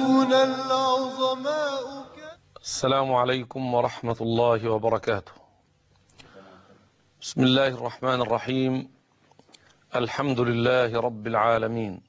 العظماء. السلام عليكم ورحمة الله وبركاته. بسم الله الرحمن الرحيم. الحمد لله رب العالمين،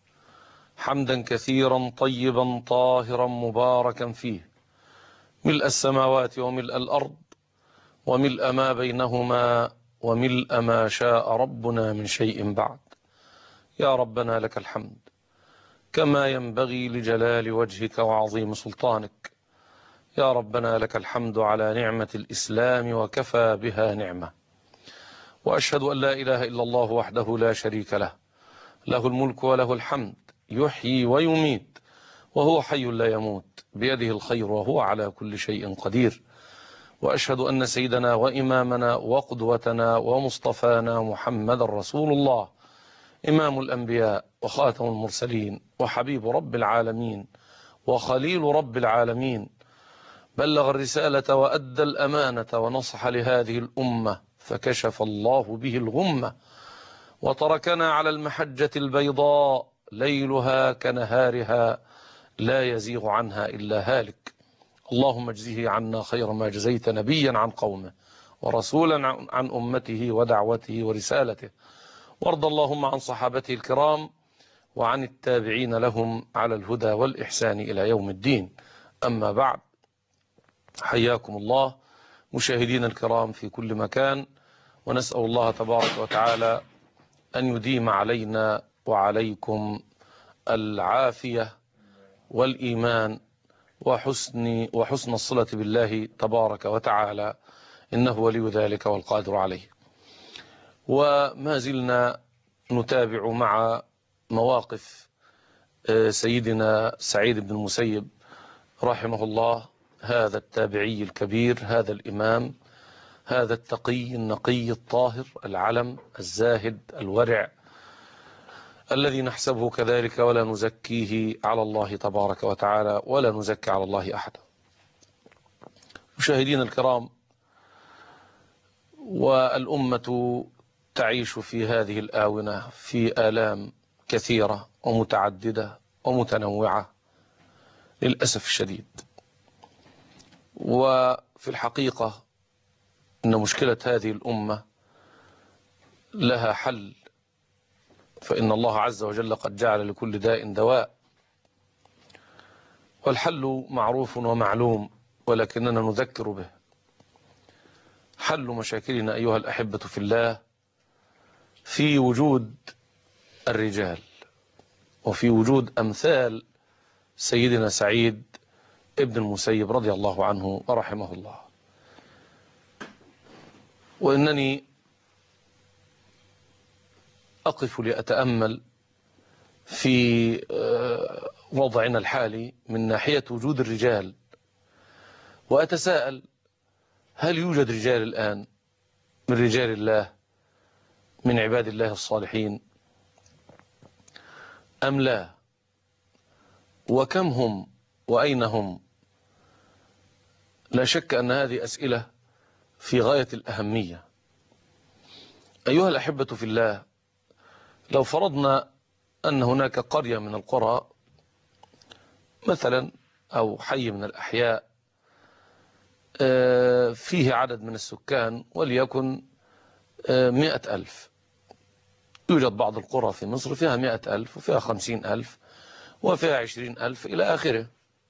حمدا كثيرا طيبا طاهرا مباركا فيه، ملء السماوات وملء الأرض وملء ما بينهما وملء ما شاء ربنا من شيء بعد. يا ربنا لك الحمد كما ينبغي لجلال وجهك وعظيم سلطانك. يا ربنا لك الحمد على نعمة الإسلام وكفى بها نعمة. وأشهد أن لا إله إلا الله وحده لا شريك له، له الملك وله الحمد، يحيي ويميت وهو حي لا يموت، بيده الخير وهو على كل شيء قدير. وأشهد أن سيدنا وإمامنا وقدوتنا ومصطفانا محمد رسول الله، إمام الأنبياء وخاتم المرسلين وحبيب رب العالمين وخليل رب العالمين، بلغ الرسالة وأدى الأمانة ونصح لهذه الأمة فكشف الله به الغمة، وتركنا على المحجة البيضاء ليلها كنهارها لا يزيغ عنها إلا هالك. اللهم اجزه عنا خير ما جزيت نبيا عن قومه ورسولا عن أمته ودعوته ورسالته، وارض اللهم عن صحابته الكرام وعن التابعين لهم على الهدى والإحسان إلى يوم الدين. أما بعد، حياكم الله مشاهدين الكرام في كل مكان، ونسأل الله تبارك وتعالى أن يديم علينا وعليكم العافية والإيمان وحسن الصلة بالله تبارك وتعالى، إنه ولي ذلك والقادر عليه. وما زلنا نتابع مع مواقف سيدنا سعيد بن المسيب رحمه الله، هذا التابعي الكبير، هذا الإمام، هذا التقي النقي الطاهر العلم الزاهد الورع، الذي نحسبه كذلك ولا نزكيه على الله تبارك وتعالى ولا نزكي على الله أحدا. مشاهدين الكرام، والأمة تعيش في هذه الآونة في آلام كثيرة ومتعددة ومتنوعة للأسف الشديد. وفي الحقيقة إن مشكلة هذه الأمة لها حل، فإن الله عز وجل قد جعل لكل داء دواء، والحل معروف ومعلوم ولكننا نذكر به. حل مشاكلنا أيها الأحبة في الله في وجود الرجال، وفي وجود أمثال سيدنا سعيد ابن المسيب رضي الله عنه ورحمه الله. وإنني أقف لأتأمل في وضعنا الحالي من ناحية وجود الرجال، وأتساءل: هل يوجد رجال الآن من رجال الله، من عباد الله الصالحين، أم لا؟ وكم هم وأين هم؟ لا شك أن هذه أسئلة في غاية الأهمية. أيها الأحبة في الله، لو فرضنا أن هناك قرية من القرى مثلا أو حي من الأحياء فيه عدد من السكان وليكن 100,000. يوجد بعض القرى في مصر فيها 100,000 وفيها 50,000 وفيها 20,000 إلى آخره.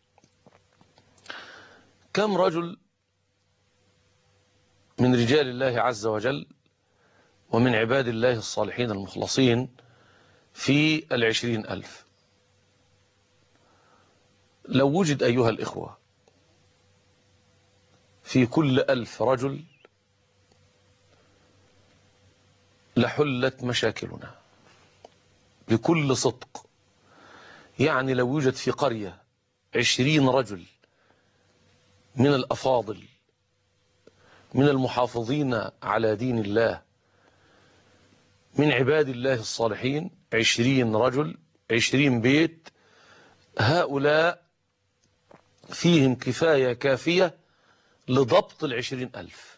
كم رجل من رجال الله عز وجل ومن عباد الله الصالحين المخلصين في 20,000؟ لو وجد أيها الإخوة في كل 1000 رجل لحلت مشاكلنا بكل صدق. يعني لو يوجد في قرية 20 رجل من الأفاضل، من المحافظين على دين الله، من عباد الله الصالحين، 20 رجل 20 بيت، هؤلاء فيهم كفاية كافية لضبط 20,000،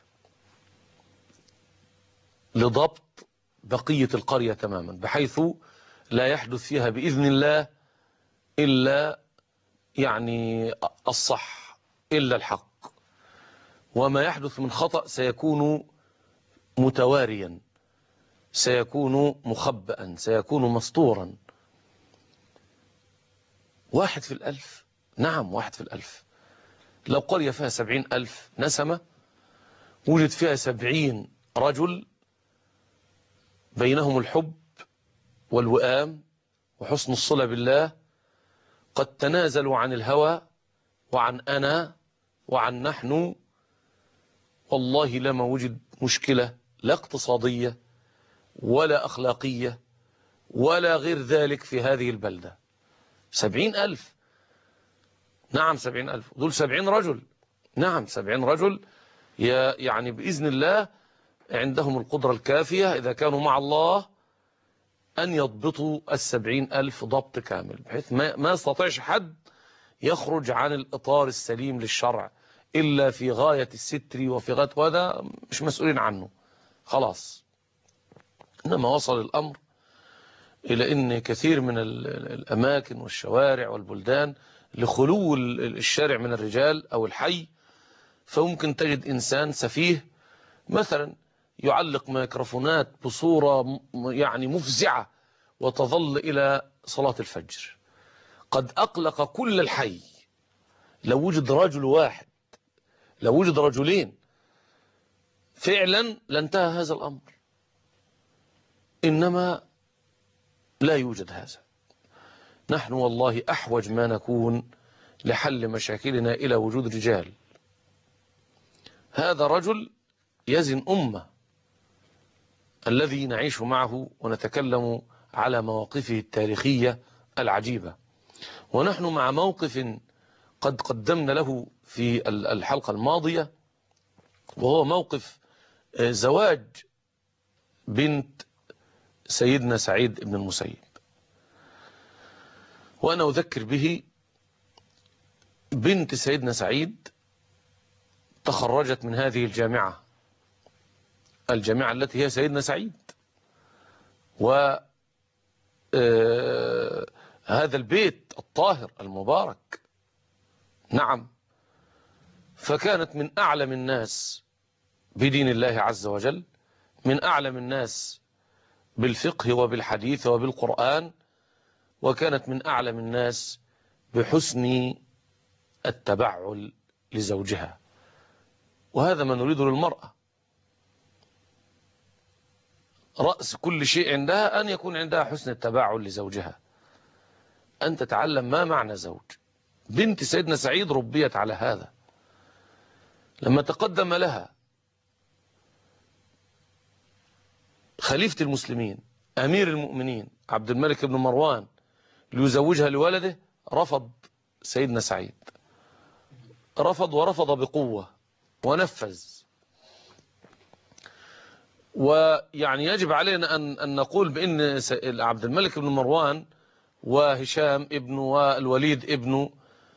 لضبط بقية القرية تماما، بحيث لا يحدث فيها بإذن الله إلا يعني الصح إلا الحق، وما يحدث من خطأ سيكون متواريا، سيكون مخبئا، سيكون مسطورا. 1 في الألف، نعم 1 في الألف. لو قرية فيها 70,000 نسمة وجد فيها 70 رجل بينهم الحب والوئام وحسن الصلة بالله، قد تنازلوا عن الهوى وعن أنا وعن نحن، والله لما وجد مشكلة لا اقتصادية ولا أخلاقية ولا غير ذلك في هذه البلدة. 70,000، نعم 70,000، دول 70 رجل، نعم 70 رجل، يعني بإذن الله عندهم القدرة الكافية إذا كانوا مع الله أن يضبطوا 70,000 ضبط كامل، بحيث ما يستطيعش حد يخرج عن الإطار السليم للشرع إلا في غاية الستر وفي غاية، وهذا مش مسؤولين عنه خلاص. إنما وصل الأمر إلى أن كثير من الأماكن والشوارع والبلدان لخلو الشارع من الرجال أو الحي، فممكن تجد إنسان سفيه مثلا يعلق ميكروفونات بصورة يعني مفزعة وتظل إلى صلاة الفجر، قد أقلق كل الحي. لو وجد رجل واحد، لو وجد رجلين فعلا لانتهى هذا الأمر، إنما لا يوجد هذا. نحن والله أحوج ما نكون لحل مشاكلنا إلى وجود رجال. هذا رجل يزن أمة الذي نعيش معه ونتكلم على مواقفه التاريخية العجيبة، ونحن مع موقف قد قدمنا له في الحلقة الماضية، وهو موقف زواج بنت سيدنا سعيد بن المسيب. وأنا أذكر به، بنت سيدنا سعيد تخرجت من هذه الجامعة التي هي سيدنا سعيد، وهذا البيت الطاهر المبارك، نعم. فكانت من أعلم الناس بدين الله عز وجل، من أعلم الناس بالفقه وبالحديث وبالقرآن، وكانت من أعلم الناس بحسن التبعل لزوجها، وهذا ما نريده للمرأة. رأس كل شيء عندها أن يكون عندها حسن التبعل لزوجها، أن تتعلم ما معنى زوج. بنت سيدنا سعيد ربيت على هذا. لما تقدم لها خليفة المسلمين أمير المؤمنين عبد الملك بن مروان ليزوجها لولده، رفض سيدنا سعيد، رفض، ورفض بقوة ونفذ. ويعني يجب علينا أن نقول بأن عبد الملك بن مروان وهشام ابنه والوليد ابنه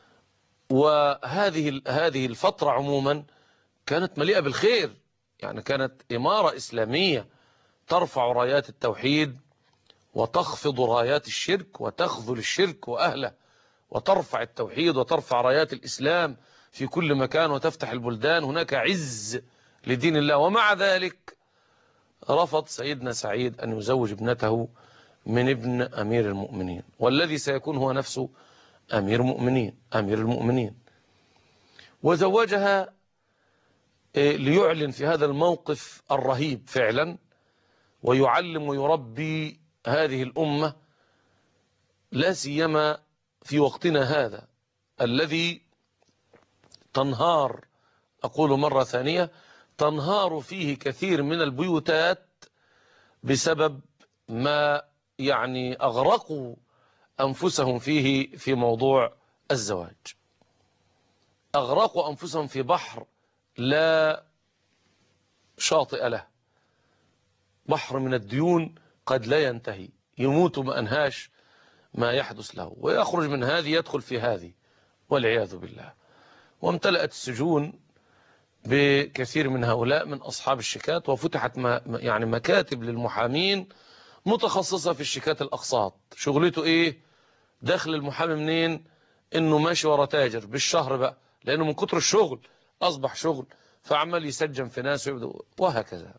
وهذه الفترة عموما كانت مليئة بالخير، يعني كانت إمارة إسلامية ترفع رايات التوحيد وتخفض رايات الشرك وتخذل الشرك وأهله، وترفع التوحيد وترفع رايات الإسلام في كل مكان وتفتح البلدان، هناك عز لدين الله. ومع ذلك رفض سيدنا سعيد أن يزوج ابنته من ابن أمير المؤمنين، والذي سيكون هو نفسه أمير المؤمنين، وزوجها ليعلن في هذا الموقف الرهيب فعلا، ويعلم ويربي هذه الأمة، لا سيما في وقتنا هذا الذي تنهار، أقول مرة ثانية، تنهار فيه كثير من البيوتات بسبب ما يعني أغرقوا أنفسهم فيه في موضوع الزواج. أغرقوا أنفسهم في بحر لا شاطئ له، بحر من الديون قد لا ينتهي، يموت ما أنهاش ما يحدث له، ويخرج من هذه يدخل في هذه والعياذ بالله. وامتلأت السجون بكثير من هؤلاء من أصحاب الشيكات، وفتحت يعني مكاتب للمحامين متخصصة في الشيكات الأقساط. شغلته إيه؟ دخل المحامي منين؟ انه ماشي ورا تاجر بالشهر بقى، لانه من كتر الشغل اصبح شغل، فعمال يسجن في ناس وهكذا.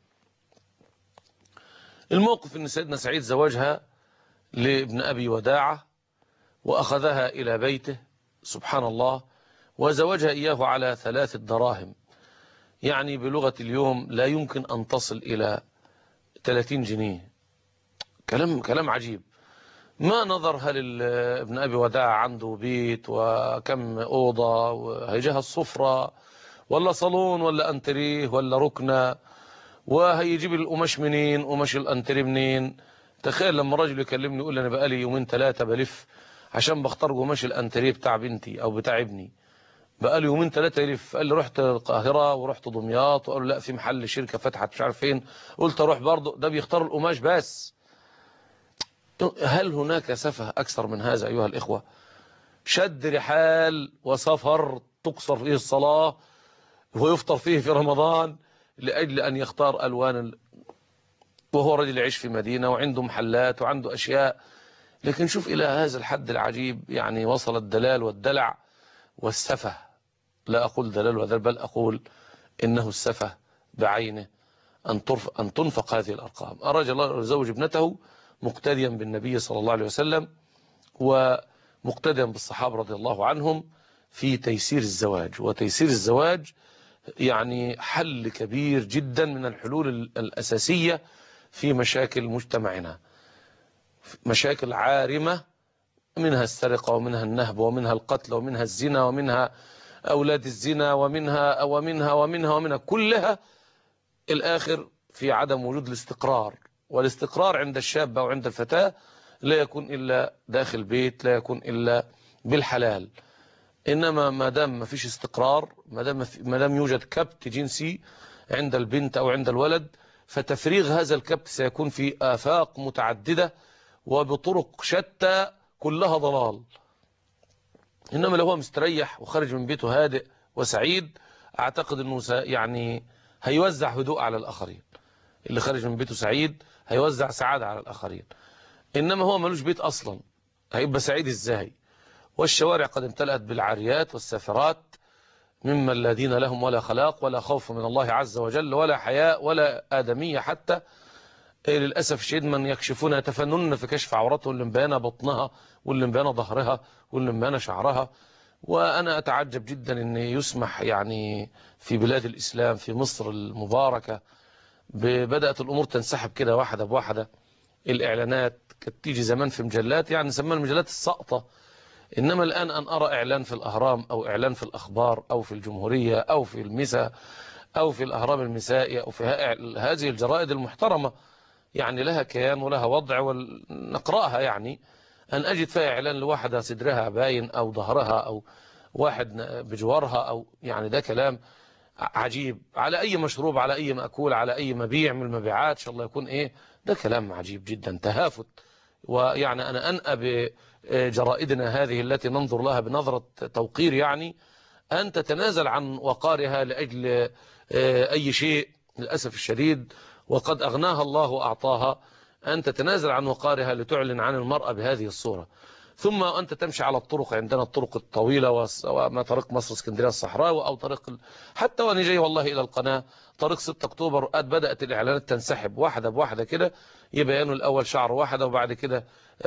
الموقف ان سيدنا سعيد زوجها لابن ابي وداعة واخذها الى بيته، سبحان الله، وزوجها اياه على 3 دراهم، يعني بلغة اليوم لا يمكن ان تصل الى 30 جنيه. كلام عجيب. ما نظر هل ابن أبي وداع عنده بيت وكم أوضة وهيجيها الصفرة ولا صالون ولا أنتريه ولا ركنة، وهيجيب القماش منين، قماش الأنتريه منين. تخيل لما راجل يكلمني يقول لي أنا بقالي يومين 3 بلف عشان بختار قماش الأنتريه بتاع بنتي أو بتاع ابني، بقالي يومين 3 يلف. قال لي رحت القاهرة ورحت دمياط، وقالوا لا في محل شركة فتحت مش عارف فين، قلت أروح برضه. ده بيختار القماش بس. هل هناك سفه أكثر من هذا أيها الإخوة؟ شد رحال وسفر تقصر فيه الصلاة ويفطر فيه في رمضان لأجل أن يختار ألوان وهو رجل يعيش في مدينة وعنده محلات وعنده أشياء. لكن شوف إلى هذا الحد العجيب، يعني وصل الدلال والدلع والسفه. لا أقول دلال ودلال، بل أقول إنه السفه بعينه أن تنفق هذه الأرقام. أراد الله يزوج ابنته مقتديا بالنبي صلى الله عليه وسلم ومقتديا بالصحابة رضي الله عنهم في تيسير الزواج. وتيسير الزواج يعني حل كبير جدا من الحلول الأساسية في مشاكل مجتمعنا، مشاكل عارمة، منها السرقة ومنها النهب ومنها القتل ومنها الزنا ومنها أولاد الزنا ومنها كلها الآخر في عدم وجود الاستقرار. والاستقرار عند الشاب أو عند الفتاة لا يكون إلا داخل بيت، لا يكون إلا بالحلال. إنما ما دام ما فيش استقرار، ما دام يوجد كبت جنسي عند البنت أو عند الولد، فتفريغ هذا الكبت سيكون في آفاق متعددة وبطرق شتى كلها ضلال. إنما لو هو مستريح وخارج من بيته هادئ وسعيد، أعتقد أنه يعني هيوزع هدوء على الآخرين. اللي خارج من بيته سعيد هيوزع سعادة على الآخرين. إنما هو ملوش بيت أصلا، هيبقى سعيد إزاي؟ والشوارع قد امتلأت بالعاريات والسافرات مما الذين لهم ولا خلاق ولا خوف من الله عز وجل ولا حياء ولا آدمية حتى. للأسف الشديد من يكشفون يتفنن في كشف عورته، اللي مبانة بطنها واللي مبانة ظهرها واللي مبانة شعرها. وأنا أتعجب جدا أن يسمح يعني في بلاد الإسلام في مصر المباركة بدأت الأمور تنسحب كده واحدة بواحدة. الإعلانات كانت تيجي زمان في مجلات، يعني نسميها المجلات الساقطة، إنما الآن أن أرى إعلان في الأهرام أو إعلان في الأخبار أو في الجمهورية أو في المساء أو في الأهرام المسائية أو في هذه الجرائد المحترمة، يعني لها كيان ولها وضع ونقرأها، يعني أن أجد فيها إعلان لواحدة صدرها باين أو ظهرها أو واحد بجوارها أو يعني ده كلام عجيب. على أي مشروب، على أي مأكول، على أي مبيع من المبيعات إن شاء الله يكون إيه، ده كلام عجيب جدا، تهافت. ويعني أنا أنأى بجرائدنا هذه التي ننظر لها بنظرة توقير، يعني أن تتنازل عن وقارها لأجل أي شيء للأسف الشديد، وقد أغناها الله وأعطاها، أن تتنازل عن وقارها لتعلن عن المرأة بهذه الصورة. ثم أنت تمشي على الطرق، عندنا الطرق الطويلة وما طريق مصر اسكندرية الصحراوي أو طريق حتى وأنا جاي والله إلى القناة طريق 6 أكتوبر بدأت الإعلانات تنسحب واحدة بواحدة كده، يبينوا الأول شعر واحدة وبعد كده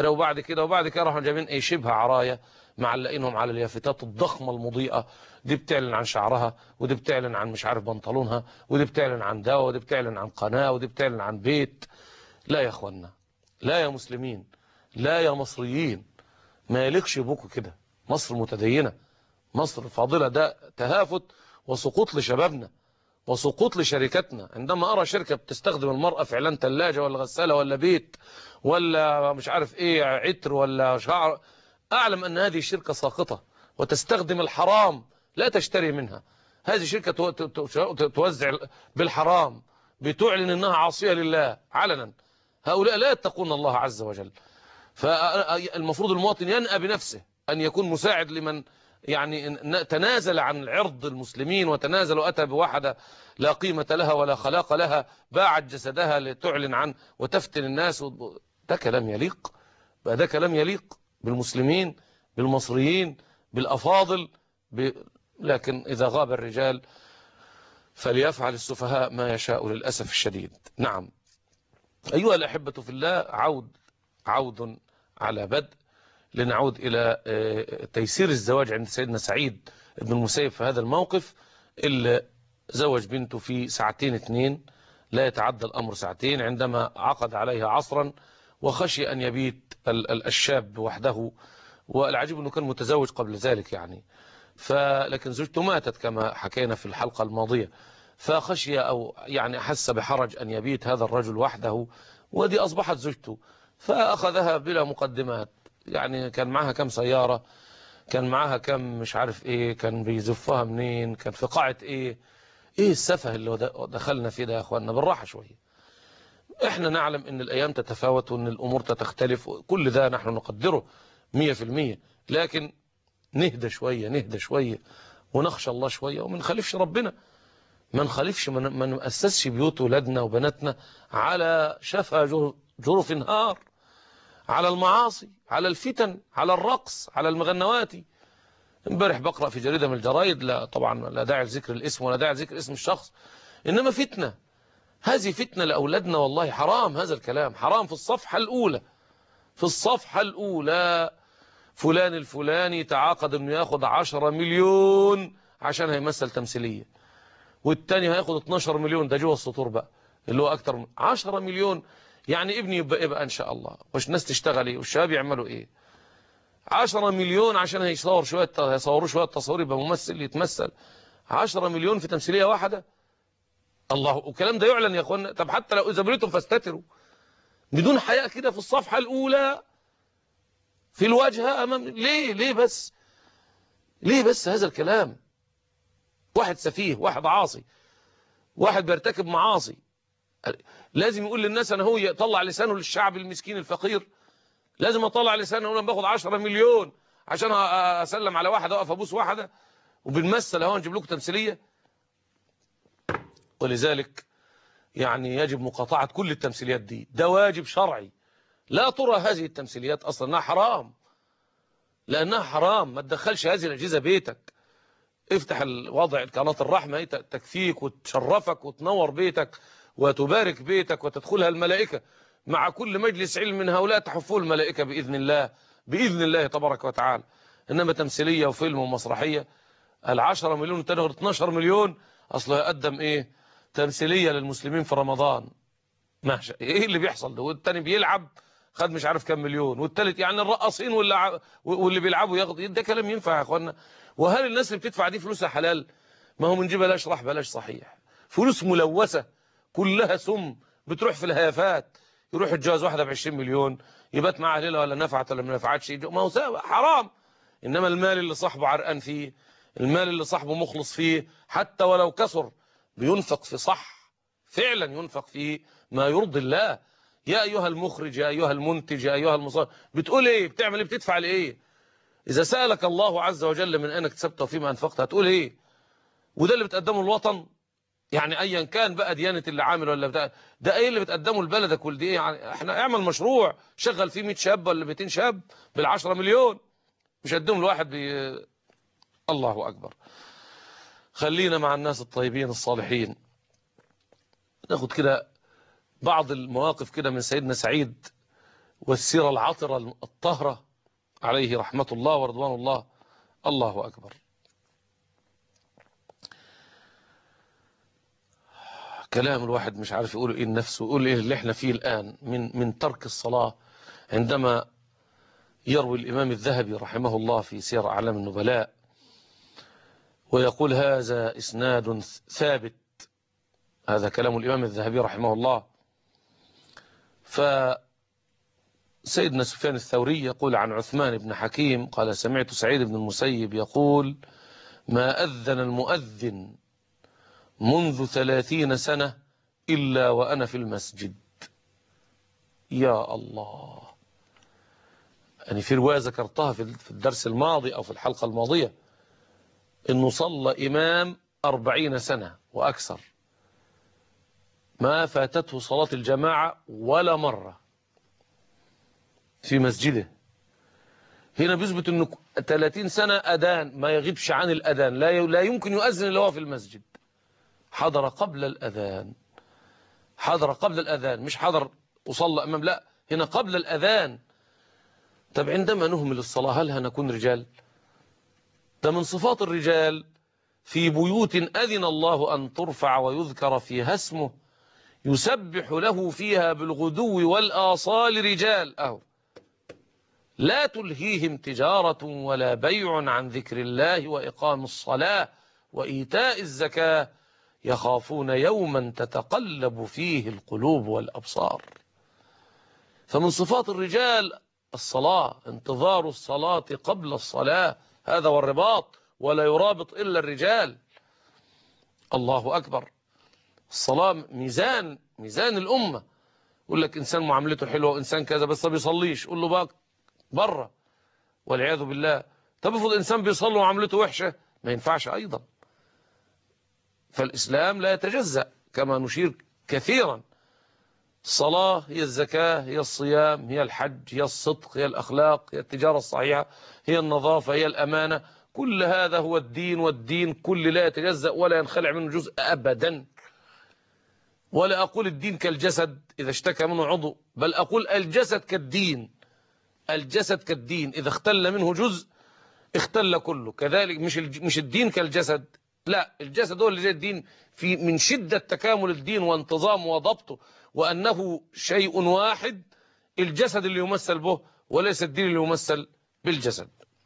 راحوا جايبين أي شبه عراية معلقينهم على اليافتات الضخمة المضيئة، دي بتعلن عن شعرها ودي بتعلن عن مش عارف بنطلونها ودي بتعلن عن دواء ودي بتعلن عن قناة ودي بتعلن عن بيت. لا يا أخوانا، لا يا مسلمين، لا يا مصريين، ما يليقش بكم كده. مصر متدينة، مصر فاضلة. ده تهافت وسقوط لشبابنا وسقوط لشركاتنا. عندما أرى شركة بتستخدم المرأة في إعلان ثلاجة ولا غسالة ولا بيت ولا مش عارف إيه عطر ولا شعر، أعلم أن هذه الشركة ساقطة وتستخدم الحرام، لا تشتري منها. هذه شركة توزع بالحرام، بتعلن أنها عاصية لله علنا. هؤلاء لا يتقون الله عز وجل. فالمفروض المواطن ينأى بنفسه أن يكون مساعد لمن يعني تنازل عن عرض المسلمين وتنازل وأتى بواحدة لا قيمة لها ولا خلاق لها، باعت جسدها لتعلن عن وتفتن الناس. ده كلام يليق؟ ده كلام يليق بالمسلمين بالمصريين بالأفاضل لكن إذا غاب الرجال فليفعل السفهاء ما يشاء للأسف الشديد. نعم أيها الأحبة في الله، عود على بدء، لنعود إلى تيسير الزواج عند سيدنا سعيد بن المسيب في هذا الموقف، اللي زوج بنته في ساعتين 2 لا يتعدى الأمر ساعتين، عندما عقد عليها عصرا وخشي أن يبيت الشاب وحده، والعجيب أنه كان متزوج قبل ذلك يعني، لكن زوجته ماتت كما حكينا في الحلقة الماضية، فخشي أو يعني أحس بحرج أن يبيت هذا الرجل وحده، ودي أصبحت زوجته، فأخذها بلا مقدمات. يعني كان معها كم سيارة، كان معها كم مش عارف ايه، كان بيزفها منين، كان في قاعة ايه السفه اللي دخلنا فيه ده يا اخوانا، بالراحة شوية. احنا نعلم ان الايام تتفاوت وان الامور تختلف، كل ده نحن نقدره 100%، لكن نهدى شوية نهدى شوية ونخشى الله شوية، وما نخالفش ربنا، ما نخالفش، ما نأسسش بيوت ولادنا وبناتنا على شفا جرف نهار، على المعاصي، على الفتن، على الرقص، على المغنواتي. امبارح بقرأ في جريدة من الجرايد، لا طبعا لا داعي لذكر الاسم ولا داعي لذكر اسم الشخص، إنما فتنة، هذه فتنة لأولادنا، والله حرام هذا الكلام، حرام. في الصفحة الأولى، في الصفحة الأولى، فلان الفلاني تعاقد إنه ياخد 10 مليون عشان هيمثل تمثيلية، والتاني هياخد 12 مليون، ده جوه السطور بقى اللي هو أكتر من 10 مليون. يعني ابني يبقى إن شاء الله، وش الناس تشتغل إيه والشباب يعملوا إيه؟ 10 مليون عشان هيصوروا شوية تصوير يبقى ممثل يتمثل، 10 مليون في تمثيلية واحدة. الله، والكلام ده يعلن يا اخوانا. طب حتى لو إذا بريتم فاستتروا بدون حياء كده في الصفحة الأولى في الواجهة أمام، ليه بس، ليه بس هذا الكلام؟ واحد سفيه، واحد عاصي، واحد بيرتكب معاصي، لازم يقول للناس أنا هو يطلع لسانه للشعب المسكين الفقير، لازم أطلع لسانه وأنا باخد 10 مليون عشان أسلم على واحدة وأقف أبوس واحدة وبنمثل اهو نجيب لكم تمثيلية. ولذلك يعني يجب مقاطعة كل التمثيليات دي، ده واجب شرعي. لا ترى هذه التمثيليات أصلا، انها حرام، لأنها حرام. ما تدخلش هذه الأجهزة بيتك، افتح الوضع قناة الرحمة تكفيك وتشرفك وتنور بيتك وتبارك بيتك وتدخلها الملائكة، مع كل مجلس علم من هؤلاء تحفوه الملائكة بإذن الله، بإذن الله تبارك وتعالى. إنما تمثيلية وفيلم ومسرحية، 10 مليون والتاني 12 مليون، أصله يقدم إيه؟ تمثيلية للمسلمين في رمضان. ماشي، إيه اللي بيحصل ده؟ والتاني بيلعب خد مش عارف كم مليون، والتالت يعني الرقاصين واللي بيلعبوا ياخد، ده كلام ينفع يا اخوانا؟ وهل الناس اللي بتدفع دي فلوسها حلال؟ ما هو من جيب بلاش راح بلاش صحيح، فلوس ملوثة كلها سم بتروح في الهيافات. يروح يتجوز واحدة ب20 مليون، يبات معاها ليلة ولا نفعت ولا ما نفعتش، ما هو حرام. إنما المال اللي صاحبه عرقان فيه، المال اللي صاحبه مخلص فيه، حتى ولو كثر، بينفق في صح، فعلا ينفق فيه ما يرضي الله. يا أيها المخرج، يا أيها المنتج، يا أيها المصور، بتقول إيه؟ بتعمل إيه؟ بتدفع لإيه؟ إذا سألك الله عز وجل من أين اكتسبت وفيما أنفقت هتقول إيه؟ وده اللي بتقدمه الوطن؟ يعني أيا كان بقى ديانة اللي عامل ولا بتاع، ده إيه اللي بتقدمه لبلدك ولدي إيه؟ يعني إحنا اعمل مشروع شغل فيه 100 شاب ولا 200 شاب بال10 مليون، مش قدهم الواحد الله أكبر. خلينا مع الناس الطيبين الصالحين. ناخد كده بعض المواقف كده من سيدنا سعيد والسيرة العطرة الطاهرة عليه رحمة الله ورضوان الله. الله أكبر. كلام الواحد مش عارف يقول إيه لنفسه، يقول إيه اللي احنا فيه الآن من ترك الصلاة. عندما يروي الإمام الذهبي رحمه الله في سير أعلام النبلاء ويقول هذا إسناد ثابت، هذا كلام الإمام الذهبي رحمه الله. فسيدنا سفيان الثوري يقول عن عثمان بن حكيم قال سمعت سعيد بن المسيب يقول ما أذن المؤذن منذ 30 سنة إلا وأنا في المسجد. يا الله، يعني في رواية ذكرتها في الدرس الماضي أو في الحلقة الماضية إنه صلى إمام 40 سنة وأكثر، ما فاتته صلاة الجماعة ولا مرة في مسجده. هنا بيثبت أنه 30 سنة أذان ما يغيبش عن الأذان، لا يمكن يؤذن إلا هو في المسجد. حضر قبل الأذان، حضر قبل الأذان، مش حضر وصلى أمام، لا، هنا قبل الأذان. طب عندما نهمل الصلاة هل هنكون رجال؟ ده من صفات الرجال في بيوت أذن الله أن ترفع ويذكر فيها اسمه يسبح له فيها بالغدو والآصال رجال لا تلهيهم تجارة ولا بيع عن ذكر الله وإقام الصلاة وإيتاء الزكاة يخافون يوما تتقلب فيه القلوب والأبصار. فمن صفات الرجال الصلاة، انتظار الصلاة قبل الصلاة، هذا هو الرباط، ولا يرابط إلا الرجال. الله أكبر. الصلاة ميزان الأمة. يقول لك إنسان معاملته حلوة وإنسان كذا بس ما بيصليش، قول له بقى بره والعياذ بالله. طب افرض إنسان بيصلي وعاملته وحشة، ما ينفعش أيضا. فالإسلام لا يتجزأ كما نشير كثيرا. الصلاة هي الزكاة، هي الصيام، هي الحج، هي الصدق، هي الأخلاق، هي التجارة الصحيحة، هي النظافة، هي الأمانة. كل هذا هو الدين، والدين كل لا يتجزأ ولا ينخلع منه جزء أبدا. ولا أقول الدين كالجسد إذا اشتكى منه عضو، بل أقول الجسد كالدين. الجسد كالدين إذا اختل منه جزء اختل كله. كذلك مش الدين كالجسد، لا، الجسد هو اللي زي الدين في من شدة تكامل الدين وانتظامه وضبطه، وأنه شيء واحد. الجسد اللي يمثل به وليس الدين اللي يمثل بالجسد.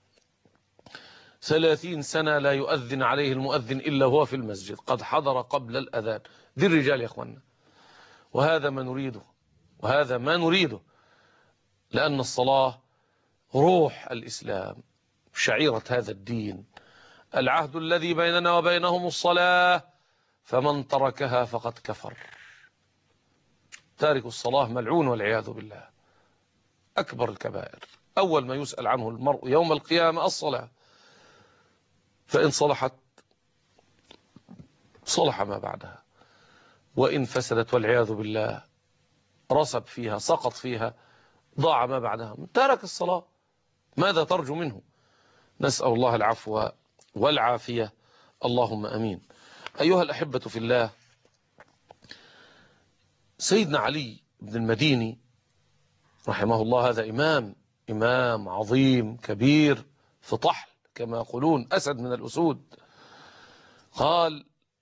30 سنة لا يؤذن عليه المؤذن إلا هو في المسجد، قد حضر قبل الأذان. دي الرجال يا أخوانا، وهذا ما نريده، وهذا ما نريده، لأن الصلاة روح الإسلام، شعيرة هذا الدين. العهد الذي بيننا وبينهم الصلاة، فمن تركها فقد كفر. تارك الصلاة ملعون والعياذ بالله. أكبر الكبائر، أول ما يسأل عنه المرء يوم القيامة الصلاة، فإن صلحت صلح ما بعدها، وإن فسدت والعياذ بالله رسب فيها، سقط فيها، ضاع ما بعدها. ترك الصلاة ماذا ترجو منه؟ نسأل الله العفو والعافية، اللهم أمين. أيها الأحبة في الله، سيدنا علي بن المديني رحمه الله، هذا إمام عظيم كبير في طحل كما يقولون، أسد من الأسود. قال: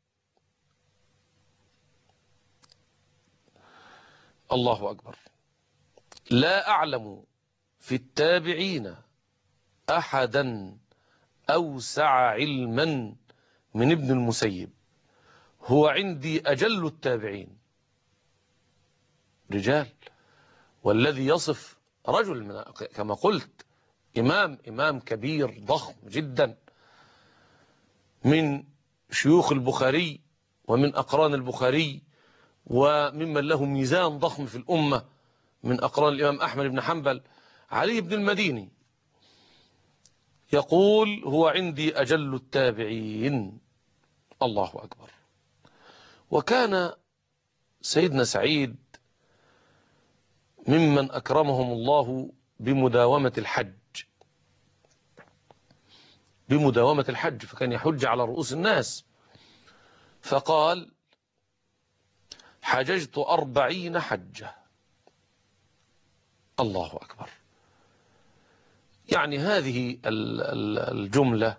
الله أكبر، لا أعلم في التابعين أحدا أوسع علما من ابن المسيب، هو عندي أجل التابعين. رجال، والذي يصف رجل كما قلت إمام كبير ضخم جدا من شيوخ البخاري ومن أقران البخاري، وممن له ميزان ضخم في الأمة من أقران الإمام أحمد بن حنبل. علي بن المديني يقول: هو عندي أجل التابعين. الله أكبر. وكان سيدنا سعيد ممن أكرمهم الله بمداومة الحج، فكان يحج على رؤوس الناس. فقال: حججت 40 حجة. الله أكبر. يعني هذه الجملة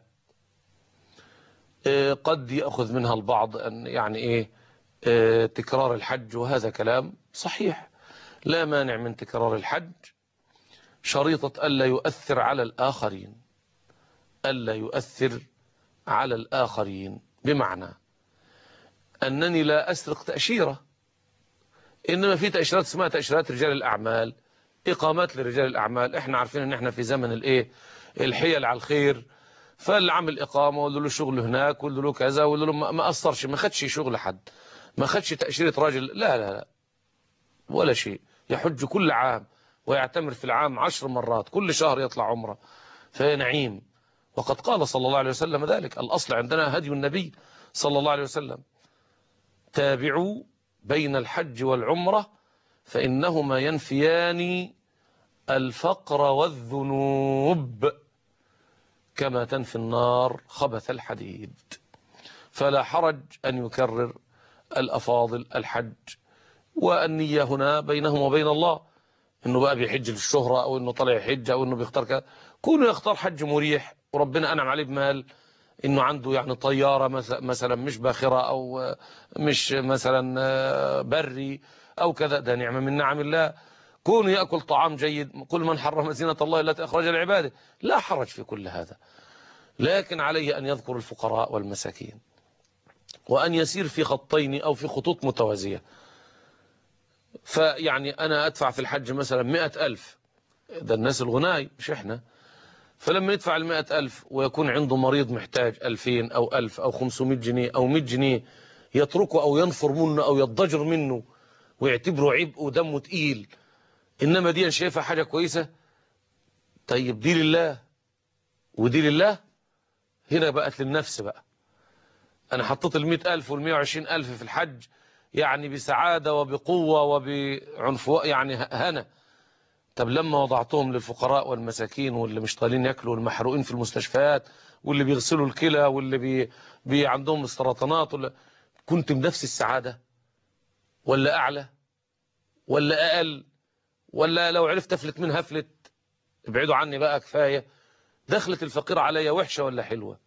قد يأخذ منها البعض أن يعني تكرار الحج، وهذا كلام صحيح، لا مانع من تكرار الحج، شريطة ألا يؤثر على الآخرين، ألا يؤثر على الآخرين، بمعنى أنني لا أسرق تأشيرة، إنما في تأشيرات اسمها تأشيرات رجال الأعمال، إقامات لرجال الأعمال. إحنا عارفين إن إحنا في زمن الحيل على الخير، فاللي عمل إقامة واللي له شغل هناك واللي له كذا واللي له ما أثرش، ما خدش شغل حد، ما خدش تأشيرة راجل، لا لا لا ولا شيء، يحج كل عام ويعتمر في العام 10 مرات، كل شهر يطلع عمره، فهي نعيم. وقد قال صلى الله عليه وسلم ذلك. الأصل عندنا هدي النبي صلى الله عليه وسلم: تابعوا بين الحج والعمرة فإنهما ينفيان الفقر والذنوب كما تنفي النار خبث الحديد. فلا حرج أن يكرر الأفاضل الحج، والنية هنا بينهم وبين الله، إنه بقى بيحج للشهرة أو إنه طلع يحج أو إنه بيختار كذا. كونه يختار حج مريح وربنا أنعم عليه بمال، إنه عنده يعني طيارة مثلا مش باخرة أو مش مثلا بري أو كذا، ده نعمة من نعم الله. كونه يأكل طعام جيد، كل من حرم زينة الله التي أخرج لعباده، لا حرج في كل هذا. لكن عليه أن يذكر الفقراء والمساكين، وأن يسير في خطين أو في خطوط متوازية. فيعني أنا أدفع في الحج مثلا 100,000، ده الناس الغناي مش إحنا. فلما يدفع 100,000 ويكون عنده مريض محتاج 2000 أو 1000 أو 500 جنيه أو 100 جنيه، يتركه أو ينفر منه أو يضجر منه ويعتبره عبء ودمه تقيل، إنما دي شايفها حاجة كويسة. طيب دي لله ودي لله، هنا بقت للنفس بقى. أنا حطيت 100,000 وال120,000 في الحج يعني بسعادة وبقوة وبعنف، يعني هنا. طب لما وضعتهم للفقراء والمساكين واللي مش طالين ياكلوا والمحروقين في المستشفيات واللي بيغسلوا الكلى واللي عندهم السرطانات، كنت بنفس السعادة ولا أعلى ولا أقل؟ ولا لو عرفت أفلت منها أفلت؟ ابعدوا عني بقى كفاية. دخلت الفقير عليا وحشة ولا حلوة؟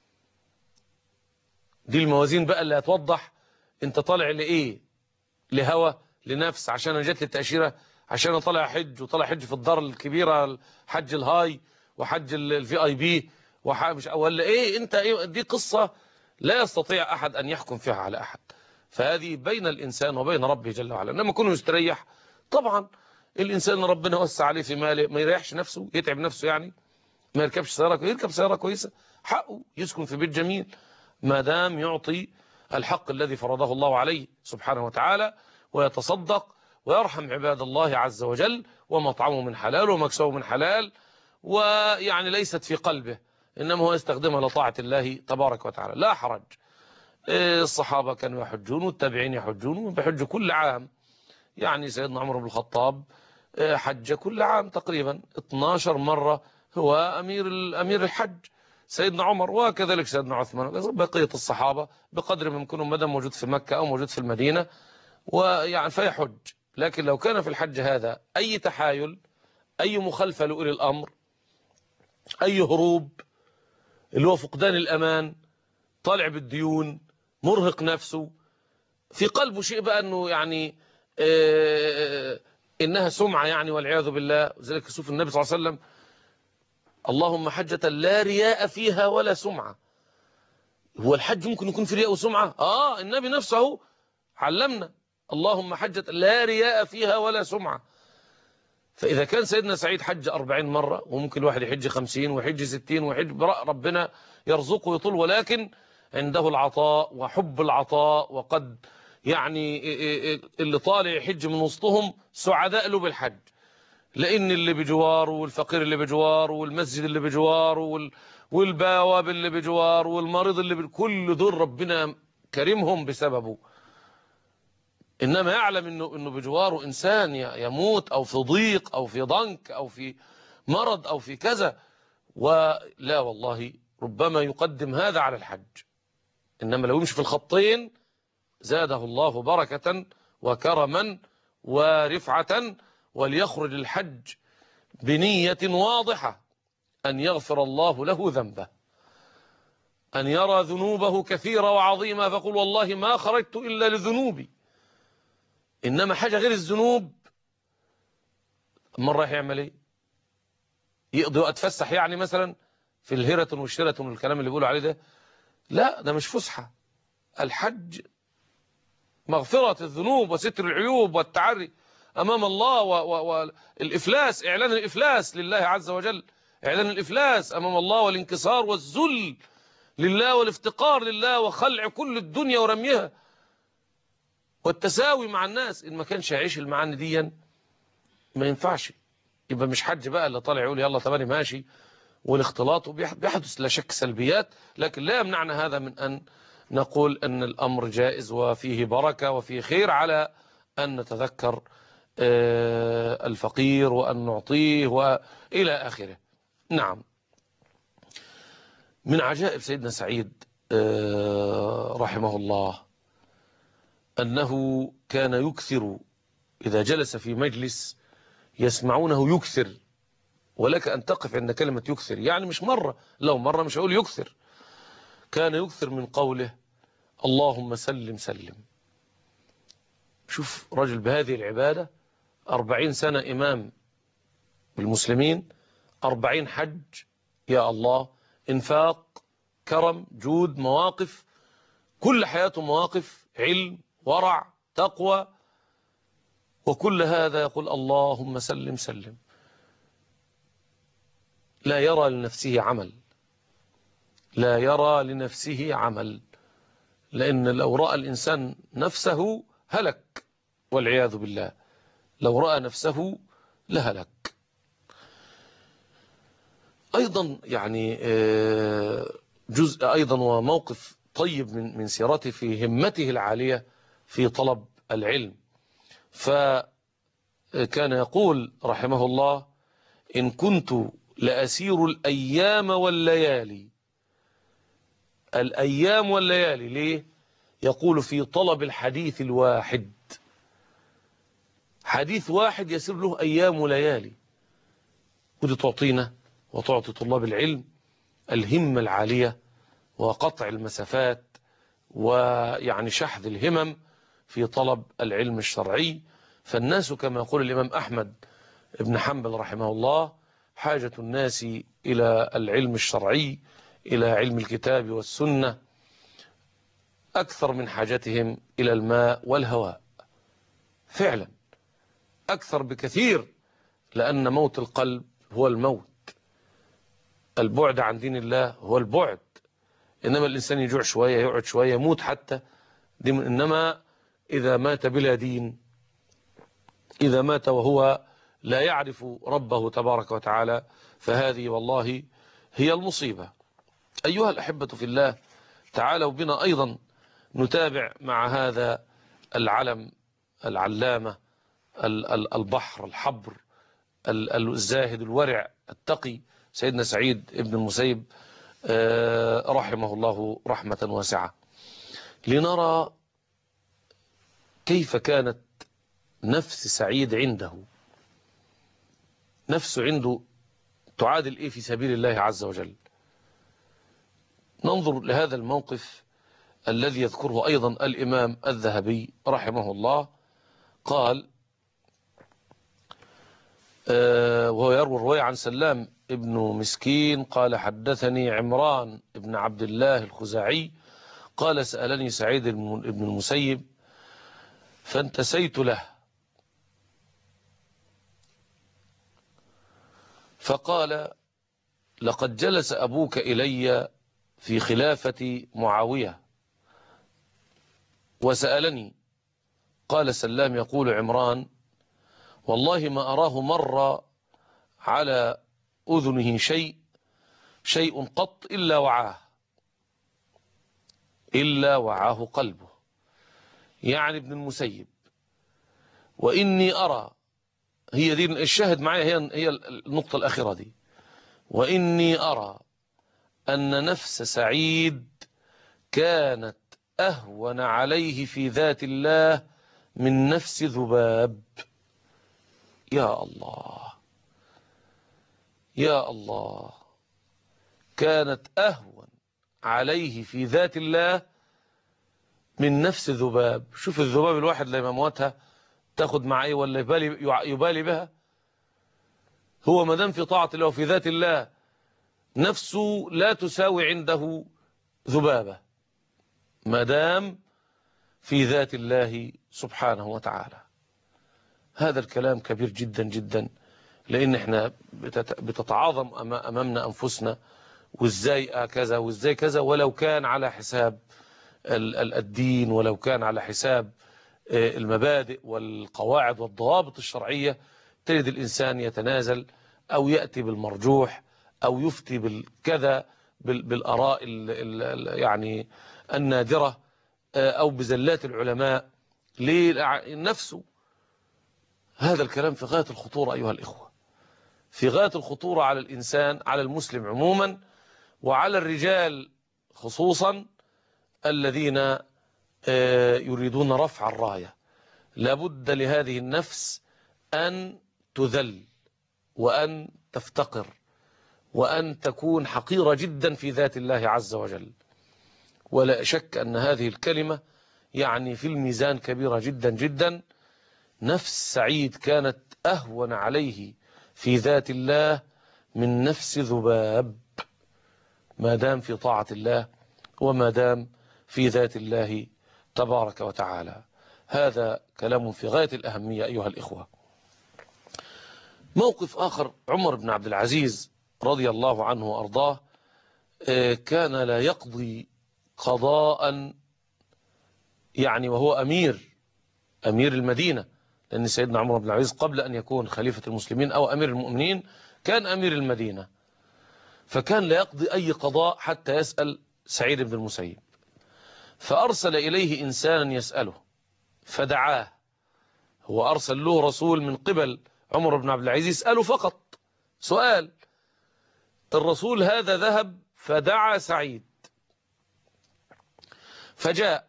دي الموازين بقى اللي هتوضح انت طالع لإيه، لهوى، لنفس، عشان انا جات لي التأشيرة، عشان انا طالع حج وطالع حج في الدار الكبيرة، حج الهاي وحج الفي اي بي ولا ايه؟ انت ايه؟ دي قصة لا يستطيع احد ان يحكم فيها على احد. فهذه بين الانسان وبين ربه جل وعلا. لما يكون يستريح، طبعا الانسان ربنا وسع عليه في ماله، ما يريحش نفسه، يتعب نفسه يعني، ما يركبش سيارة، يركب سيارة كويسة، حقه يسكن في بيت جميل، ما دام يعطي الحق الذي فرضه الله عليه سبحانه وتعالى، ويتصدق ويرحم عباد الله عز وجل، ومطعمه من حلال ومكسوه من حلال، ويعني ليست في قلبه، إنما هو يستخدمها لطاعة الله تبارك وتعالى، لا حرج. الصحابة كانوا يحجون والتابعين يحجون وبيحجوا كل عام. يعني سيدنا عمر بن الخطاب حج كل عام تقريبا 12 مرة، هو أمير الحج سيدنا عمر، وكذلك سيدنا عثمان، بقية الصحابة بقدر ما يكونوا مدى موجود في مكة أو موجود في المدينة ويعني فيحج. لكن لو كان في الحج هذا أي تحايل، أي مخالفة لأولي الأمر، أي هروب اللي هو فقدان الأمان، طالع بالديون، مرهق نفسه، في قلبه شيء بقى أنه يعني إنها سمعة يعني والعياذ بالله. ذلك يشوف النبي صلى الله عليه وسلم: اللهم حجة لا رياء فيها ولا سمعة. هو الحج ممكن يكون في رياء وسمعة؟ النبي نفسه علمنا: اللهم حجة لا رياء فيها ولا سمعة. فإذا كان سيدنا سعيد حج 40 مرة، وممكن الواحد يحج 50 ويحج 60 ويحج، ربنا يرزقه يطول، ولكن عنده العطاء وحب العطاء، وقد يعني اللي طالع يحج من وسطهم سعداء له بالحج، لأن اللي بجواره والفقير اللي بجواره والمسجد اللي بجواره والبواب اللي بجواره والمريض اللي كل دول ربنا كرمهم بسببه. إنما يعلم إنه بجواره إنسان يموت أو في ضيق أو في ضنك أو في مرض أو في كذا، ولا والله ربما يقدم هذا على الحج. إنما لو يمشي في الخطين زاده الله بركة وكرما ورفعة. وليخرج الحج بنية واضحة أن يغفر الله له ذنبه، أن يرى ذنوبه كثيرة وعظيمة فقل والله ما خرجت إلا لذنوبي. إنما حاجة غير الذنوب، مرة يعمل إيه؟ يقضي وقت فسح يعني مثلا في الهيرة والشيرة والكلام اللي بيقولوا عليه ده؟ لا، ده مش فسحة. الحج مغفرة الذنوب وستر العيوب والتعري أمام الله والإفلاس، إعلان الإفلاس لله عز وجل، إعلان الإفلاس أمام الله والانكسار والذل لله والافتقار لله وخلع كل الدنيا ورميها والتساوي مع الناس. إن ما كانش يعيش المعاني دي ما ينفعش، يبقى مش حج بقى اللي طالع يقول يلا تماني ماشي. والاختلاط بيحدث لا شك سلبيات، لكن لا يمنعنا هذا من أن نقول أن الأمر جائز وفيه بركة وفيه خير، على أن نتذكر الفقير وأن نعطيه وإلى آخره. نعم. من عجائب سيدنا سعيد رحمه الله أنه كان يكثر إذا جلس في مجلس يسمعونه يكثر، ولك أن تقف عند كلمة يكثر، يعني مش مرة، لو مرة مش هقول يكثر، كان يكثر من قوله اللهم سلم سلم. شوف رجل بهذه العبادة 40 سنة إمام بالمسلمين، 40 حج، يا الله، إنفاق، كرم، جود، مواقف، كل حياته مواقف، علم، ورع، تقوى، وكل هذا يقول اللهم سلم سلم. لا يرى لنفسه عمل، لا يرى لنفسه عمل، لأن لو رأى الإنسان نفسه هلك والعياذ بالله، لو رأى نفسه لهلك. أيضا يعني جزء أيضا وموقف طيب من سيرته في همته العالية في طلب العلم. فكان يقول رحمه الله إن كنت لأسير الأيام والليالي. الأيام والليالي ليه؟ يقول في طلب الحديث الواحد، حديث واحد يسير له أيام وليالي. ودي تعطينا وتعطي طلاب العلم الهمة العالية وقطع المسافات ويعني شحذ الهمم في طلب العلم الشرعي. فالناس كما يقول الإمام أحمد بن حنبل رحمه الله حاجة الناس إلى العلم الشرعي، إلى علم الكتاب والسنة، أكثر من حاجتهم إلى الماء والهواء. فعلا أكثر بكثير، لأن موت القلب هو الموت، البعد عن دين الله هو البعد. إنما الإنسان يجوع شوية، يقعد شوية، يموت حتى دي. إنما إذا مات بلا دين، إذا مات وهو لا يعرف ربه تبارك وتعالى، فهذه والله هي المصيبة. أيها الأحبة في الله، تعالوا بنا أيضا نتابع مع هذا العلم العلامة البحر الحبر الزاهد الورع التقي سيدنا سعيد ابن المسيب رحمه الله رحمة واسعة، لنرى كيف كانت نفس سعيد عنده، نفسه عنده تعادل إيه في سبيل الله عز وجل. ننظر لهذا الموقف الذي يذكره أيضا الإمام الذهبي رحمه الله. قال وهو يروي الرواية عن سلام ابن مسكين قال حدثني عمران ابن عبد الله الخزاعي قال سألني سعيد ابن المسيب فانتسيت له، فقال لقد جلس أبوك إلي في خلافة معاوية وسألني. قال سلام يقول عمران والله ما أراه مر على أذنه شيء قط إلا وعاه قلبه، يعني ابن المسيب. وإني أرى، هي دي الشاهد معي، هي النقطة الأخيرة دي، وإني أرى أن نفس سعيد كانت أهون عليه في ذات الله من نفس ذباب. يا الله يا الله، كانت أهون عليه في ذات الله من نفس ذباب. شوف الذباب الواحد لما موتها تاخد معه ايه، ولا يبالي بها؟ هو ما دام في طاعة الله وفي ذات الله نفسه لا تساوي عنده ذبابة، ما دام في ذات الله سبحانه وتعالى. هذا الكلام كبير جدا جدا، لأن احنا بتتعاظم أمامنا أنفسنا، وازاي كذا وازاي كذا، ولو كان على حساب الدين، ولو كان على حساب المبادئ والقواعد والضوابط الشرعية، تجد الإنسان يتنازل أو يأتي بالمرجوح أو يفتي بالكذا بالآراء يعني النادرة، أو بزلات العلماء لنفسه. هذا الكلام في غاية الخطورة أيها الإخوة، في غاية الخطورة على الإنسان، على المسلم عموما، وعلى الرجال خصوصا الذين يريدون رفع الراية. لابد لهذه النفس أن تذل، وأن تفتقر، وأن تكون حقيرة جدا في ذات الله عز وجل. ولا شك أن هذه الكلمة يعني في الميزان كبيرة جدا جدا. نفس سعيد كانت أهون عليه في ذات الله من نفس ذباب، ما دام في طاعة الله وما دام في ذات الله تبارك وتعالى. هذا كلام في غاية الأهمية أيها الإخوة. موقف آخر، عمر بن عبد العزيز رضي الله عنه وأرضاه كان لا يقضي قضاء يعني وهو أمير المدينة، لأن سيدنا عمر بن العزيز قبل أن يكون خليفة المسلمين أو أمير المؤمنين كان أمير المدينة، فكان لا يقضي أي قضاء حتى يسأل سعيد بن المسيب. فأرسل إليه إنسانا يسأله فدعاه، هو أرسل له رسول من قبل عمر بن عبد العزيز يسأله فقط سؤال. الرسول هذا ذهب فدعا سعيد فجاء.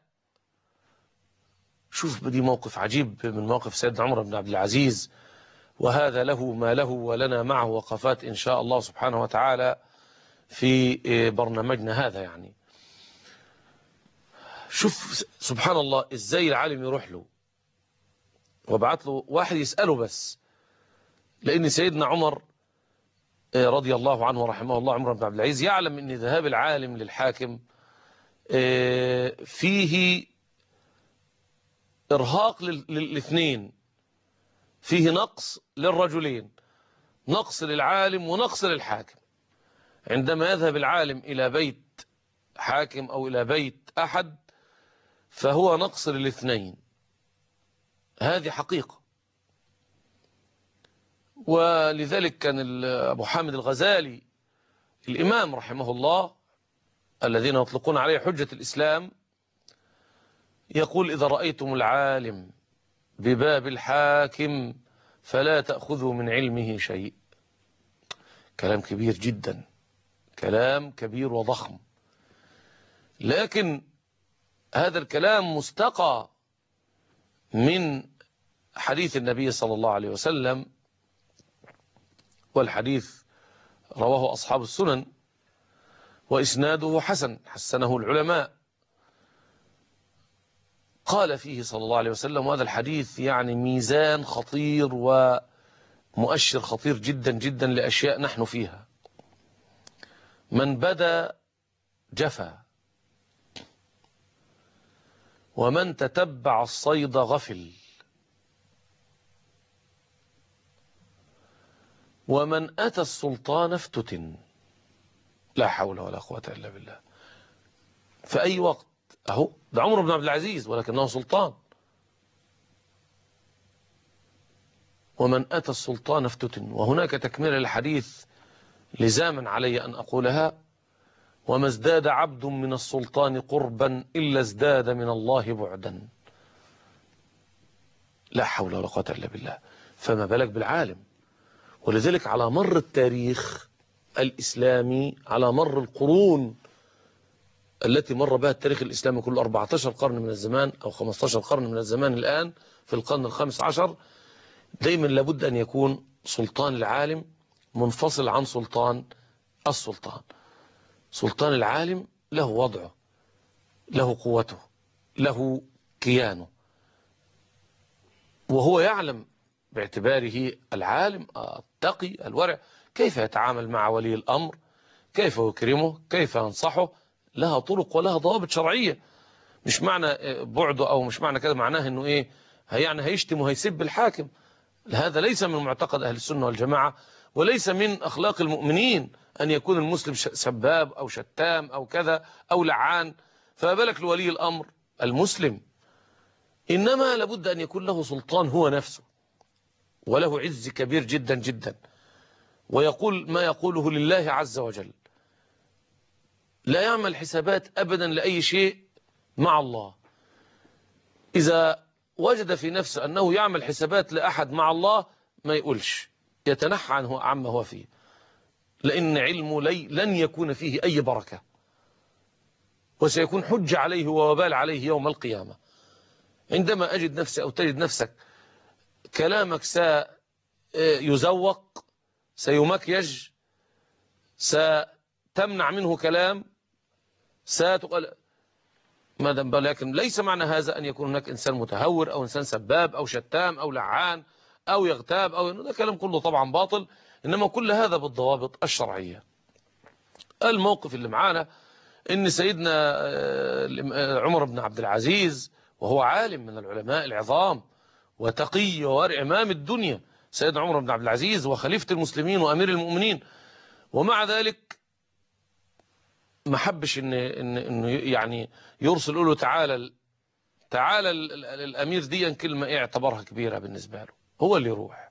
شوف دي موقف عجيب من موقف سيدنا عمر بن عبد العزيز، وهذا له ما له ولنا معه وقفات إن شاء الله سبحانه وتعالى في برنامجنا هذا. يعني شوف سبحان الله إزاي العالم يروح له وبعت له واحد يسأله بس، لأن سيدنا عمر رضي الله عنه ورحمه الله عمر بن عبد العزيز يعلم أن ذهاب العالم للحاكم فيه إرهاق للاثنين، فيه نقص للرجلين، نقص للعالم ونقص للحاكم. عندما يذهب العالم إلى بيت حاكم أو إلى بيت أحد فهو نقص للاثنين، هذه حقيقة. ولذلك كان أبو حامد الغزالي الإمام رحمه الله الذين يطلقون عليه حجة الإسلام يقول: إذا رأيتم العالم بباب الحاكم فلا تأخذوا من علمه شيء. كلام كبير جدا، كلام كبير وضخم، لكن هذا الكلام مستقى من حديث النبي صلى الله عليه وسلم، والحديث رواه أصحاب السنن وإسناده حسن، حسنه العلماء. قال فيه صلى الله عليه وسلم، وهذا الحديث يعني ميزان خطير ومؤشر خطير جدا جدا لأشياء نحن فيها: من بدا جفا، ومن تتبع الصيد غفل، ومن أتى السلطان افتتن. لا حول ولا قوة إلا بالله. في أي وقت أهو ده عمر بن عبد العزيز ولكنه سلطان. ومن أتى السلطان افتتن. وهناك تكملة للحديث لزاما علي أن أقولها: وما ازداد عبد من السلطان قربا إلا ازداد من الله بعدا. لا حول ولا قوة إلا بالله. فما بالك بالعالم. ولذلك على مر التاريخ الإسلامي، على مر القرون التي مر بها التاريخ الإسلامي كله 14 قرن من الزمان أو 15 قرن من الزمان الآن في القرن ال15، دايما لابد أن يكون سلطان العالم منفصل عن سلطان السلطان. سلطان العالم له وضعه، له قوته، له كيانه، وهو يعلم باعتباره العالم التقي الورع كيف يتعامل مع ولي الأمر، كيف يكرمه، كيف ينصحه. لها طرق ولها ضوابط شرعية. مش معنى بعده أو مش معنى كده معناه أنه إيه يعني هيشتم وهيسب الحاكم. هذا ليس من معتقد أهل السنة والجماعة، وليس من أخلاق المؤمنين أن يكون المسلم سباب أو شتام أو كذا أو لعان، فبالك لولي الأمر المسلم. إنما لابد أن يكون له سلطان هو نفسه، وله عز كبير جدا جدا، ويقول ما يقوله لله عز وجل، لا يعمل حسابات أبدا لأي شيء مع الله. إذا وجد في نفسه أنه يعمل حسابات لأحد مع الله ما يقولش، يتنحى عنه عما هو فيه، لأن علمه لن يكون فيه أي بركة، وسيكون حجة عليه ووبال عليه يوم القيامة. عندما أجد نفسي أو تجد نفسك كلامك سيزوق، سيمكيج، ستمنع منه كلام، ستقل ماذا، لكن ليس معنى هذا أن يكون هناك إنسان متهور أو إنسان سباب أو شتام أو لعان أو يغتاب أو ده كلام كله طبعا باطل، إنما كل هذا بالضوابط الشرعية. الموقف اللي معانا إن سيدنا عمر بن عبد العزيز، وهو عالم من العلماء العظام وتقي وورع إمام الدنيا، سيدنا عمر بن عبد العزيز وخليفة المسلمين وأمير المؤمنين، ومع ذلك ما حبش إنه يعني يرسل له تعالى الأمير دي كلمة اعتبرها كبيرة بالنسبة له، هو اللي يروح.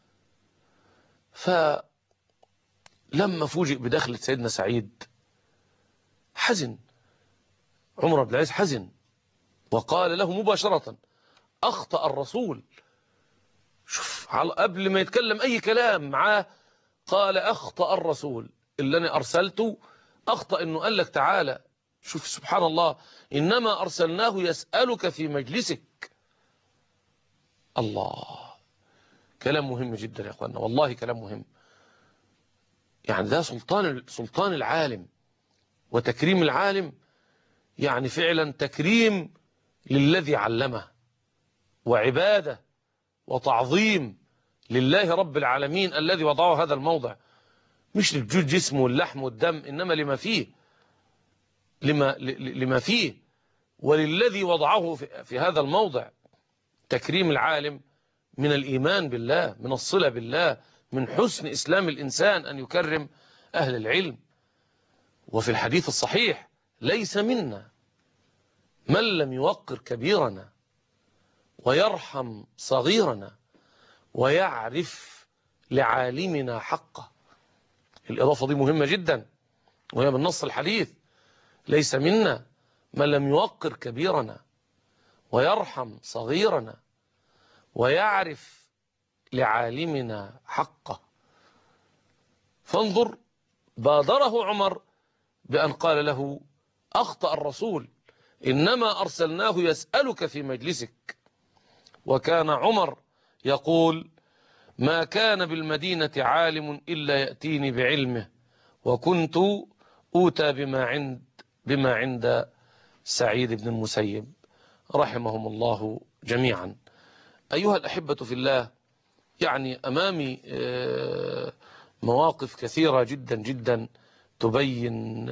فلما فوجئ بدخلة سيدنا سعيد حزن، عمر بن العزيز حزن وقال له مباشرة: أخطأ الرسول. شوف، قبل ما يتكلم أي كلام معاه قال: أخطأ الرسول اللي أنا أرسلته، أخطأ إنه قال لك تعالى. شوف سبحان الله، إنما أرسلناه يسألك في مجلسك. الله، كلام مهم جدا يا أخوانا، والله كلام مهم. يعني ده سلطان العالم وتكريم العالم، يعني فعلا تكريم للذي علمه، وعبادة وتعظيم لله رب العالمين الذي وضعه هذا الموضع، مش للجود جسمه واللحم والدم، إنما لما فيه، لما فيه وللذي وضعه في هذا الموضع. تكريم العالم من الإيمان بالله، من الصلة بالله، من حسن إسلام الإنسان أن يكرم أهل العلم. وفي الحديث الصحيح: ليس منا من لم يوقر كبيرنا ويرحم صغيرنا ويعرف لعالمنا حقه. الإضافة دي مهمة جدا، وهي من نص الحديث: ليس منا من لم يوقر كبيرنا ويرحم صغيرنا ويعرف لعالمنا حقه. فانظر، بادره عمر بأن قال له: أخطأ الرسول، إنما أرسلناه يسألك في مجلسك. وكان عمر يقول: ما كان بالمدينة عالم إلا يأتيني بعلمه، وكنت أوتى بما عند سعيد بن المسيب، رحمهم الله جميعا. أيها الأحبة في الله، يعني أمامي مواقف كثيرة جدا جدا تبين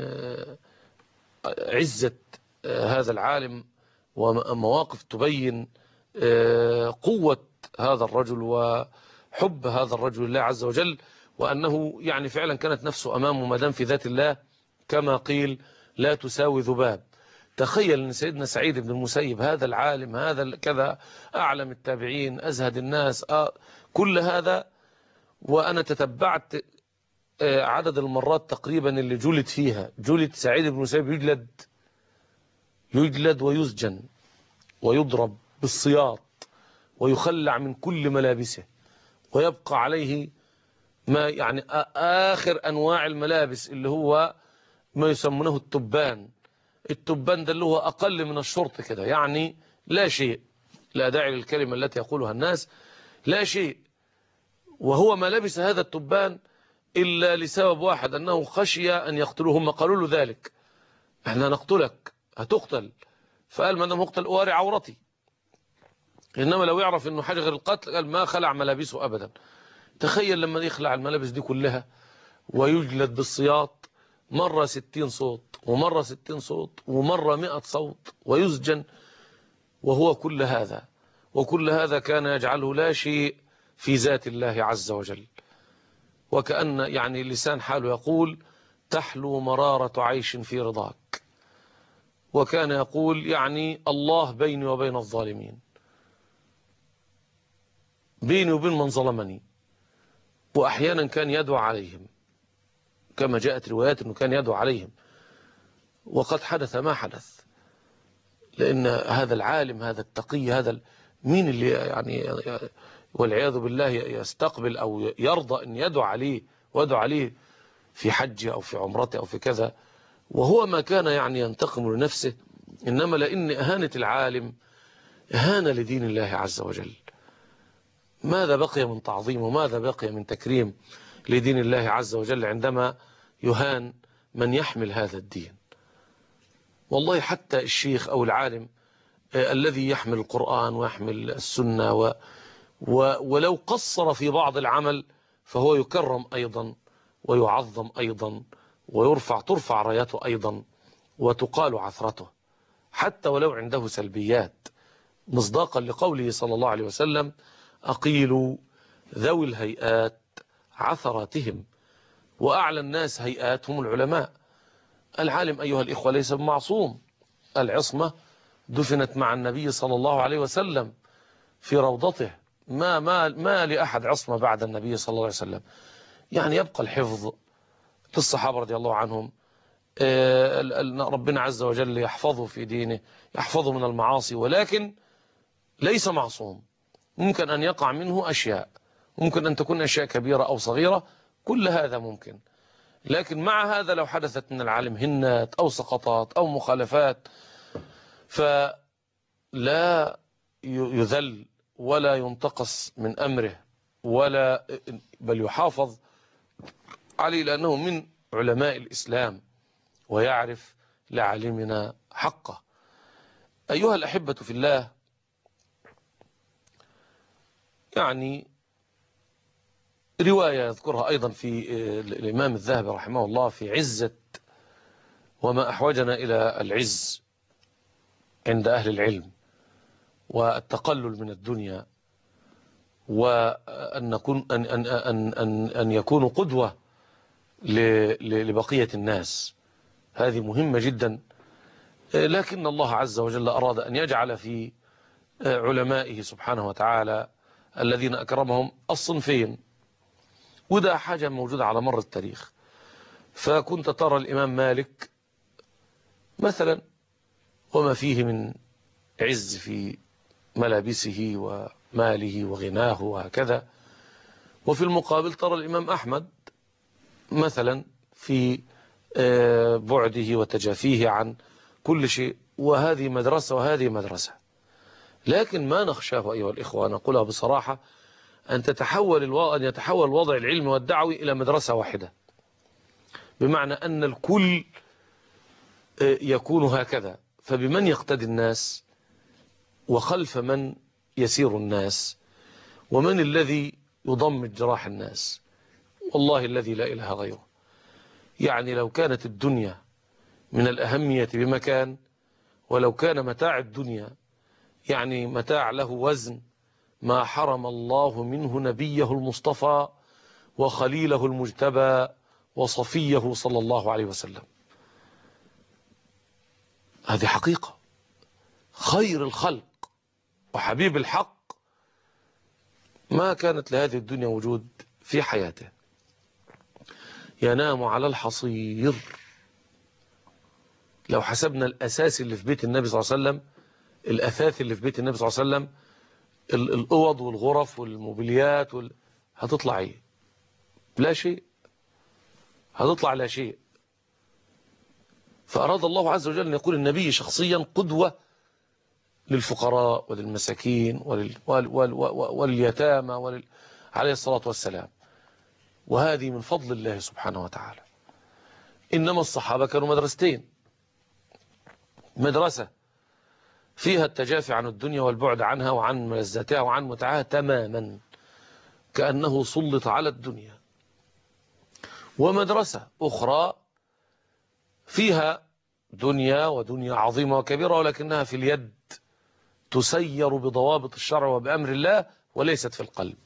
عزة هذا العالم، ومواقف تبين قوة هذا الرجل وحب هذا الرجل لله عز وجل، وأنه يعني فعلا كانت نفسه أمامه مدام في ذات الله كما قيل لا تساوي ذباب. تخيل أن سيدنا سعيد بن المسيب هذا العالم، هذا كذا أعلم التابعين، أزهد الناس، كل هذا، وأنا تتبعت عدد المرات تقريبا اللي جلد فيها. جلد سعيد بن المسيب يجلد ويسجن ويضرب بالسياط ويخلع من كل ملابسه، ويبقى عليه ما يعني آخر أنواع الملابس اللي هو ما يسمونه التبان. التبان ده اللي هو أقل من الشرط كده، يعني لا شيء، لا داعي للكلمة التي يقولها الناس، لا شيء. وهو ما لبس هذا التبان إلا لسبب واحد، أنه خشي أن يقتلوه. هم قالوا له ذلك: احنا نقتلك، هتقتل. فقال: ما دام هقتل أواري عورتي. إنما لو يعرف أنه حاجة غير القتل قال ما خلع ملابسه أبدا. تخيل لما يخلع الملابس دي كلها ويجلد بالسياط، مرة 60 صوت ومرة 60 صوت ومرة 100 صوت، ويسجن. وهو كل هذا كان يجعله لا شيء في ذات الله عز وجل، وكأن يعني لسان حاله يقول: تحلو مرارة عيش في رضاك. وكان يقول يعني الله بيني وبين الظالمين، بيني وبين من ظلمني. وأحيانا كان يدعو عليهم، كما جاءت روايات أنه كان يدعو عليهم، وقد حدث ما حدث، لأن هذا العالم، هذا التقي، هذا مين اللي يعني والعياذ بالله يستقبل أو يرضى أن يدعو عليه ويدعو عليه في حجه أو في عمرته أو في كذا، وهو ما كان يعني ينتقم لنفسه، إنما لأن أهانة العالم إهانة لدين الله عز وجل. ماذا بقي من تعظيم وماذا بقي من تكريم لدين الله عز وجل عندما يهان من يحمل هذا الدين؟ والله حتى الشيخ أو العالم الذي يحمل القرآن ويحمل السنة ولو قصر في بعض العمل فهو يكرم أيضا ويعظم أيضا ترفع رايته أيضا وتقال عثرته، حتى ولو عنده سلبيات، مصداقا لقوله صلى الله عليه وسلم: أقيلوا ذوي الهيئات عثراتهم. وأعلى الناس هيئات هم العلماء. العالم أيها الإخوة ليس بمعصوم، العصمة دفنت مع النبي صلى الله عليه وسلم في روضته، ما لأحد عصمة بعد النبي صلى الله عليه وسلم. يعني يبقى الحفظ للصحابة رضي الله عنهم، ربنا عز وجل يحفظه في دينه، يحفظه من المعاصي، ولكن ليس معصوم، ممكن أن يقع منه أشياء، ممكن أن تكون أشياء كبيرة أو صغيرة، كل هذا ممكن. لكن مع هذا لو حدثت من العالم هنات أو سقطات أو مخالفات فلا يذل ولا ينتقص من أمره بل يحافظ عليه، لأنه من علماء الإسلام ويعرف لعالمنا حقه. أيها الأحبة في الله، يعني رواية يذكرها أيضا في الإمام الذهبي رحمه الله في عزة وما أحوجنا إلى العز عند أهل العلم والتقلل من الدنيا، وأن نكون أن يكونوا قدوة لبقية الناس، هذه مهمة جدا. لكن الله عز وجل أراد أن يجعل في علمائه سبحانه وتعالى الذين أكرمهم الصنفين، وده حاجة موجودة على مر التاريخ. فكنت ترى الإمام مالك مثلا وما فيه من عز في ملابسه وماله وغناه وهكذا، وفي المقابل ترى الإمام أحمد مثلا في بعده وتجافيه عن كل شيء، وهذه مدرسة وهذه مدرسة. لكن ما نخشاه أيها الإخوة، نقولها بصراحة، أن يتحول الوضع العلمي والدعوي إلى مدرسة واحدة، بمعنى أن الكل يكون هكذا، فبمن يقتدي الناس وخلف من يسير الناس ومن الذي يضمد جراح الناس؟ والله الذي لا إله غيره. يعني لو كانت الدنيا من الأهمية بمكان، ولو كان متاع الدنيا يعني متاع له وزن، ما حرم الله منه نبيه المصطفى وخليله المجتبى وصفيه صلى الله عليه وسلم. هذه حقيقة. خير الخلق وحبيب الحق ما كانت لهذه الدنيا وجود في حياته، ينام على الحصير. لو حسبنا الأساس اللي في بيت النبي صلى الله عليه وسلم، الأثاث اللي في بيت النبي صلى الله عليه وسلم، الأوض والغرف والموبيليات هتطلع ايه؟ لا شيء، هتطلع لا شيء. فأراد الله عز وجل أن يقول النبي شخصيا قدوة للفقراء وللمساكين واليتامى عليه الصلاة والسلام، وهذه من فضل الله سبحانه وتعالى. إنما الصحابة كانوا مدرستين، مدرسة فيها التجافي عن الدنيا والبعد عنها وعن ملذاتها وعن متعها تماما، كأنه سلط على الدنيا، ومدرسة أخرى فيها دنيا ودنيا عظيمة وكبيرة، ولكنها في اليد تسير بضوابط الشرع وبأمر الله، وليست في القلب،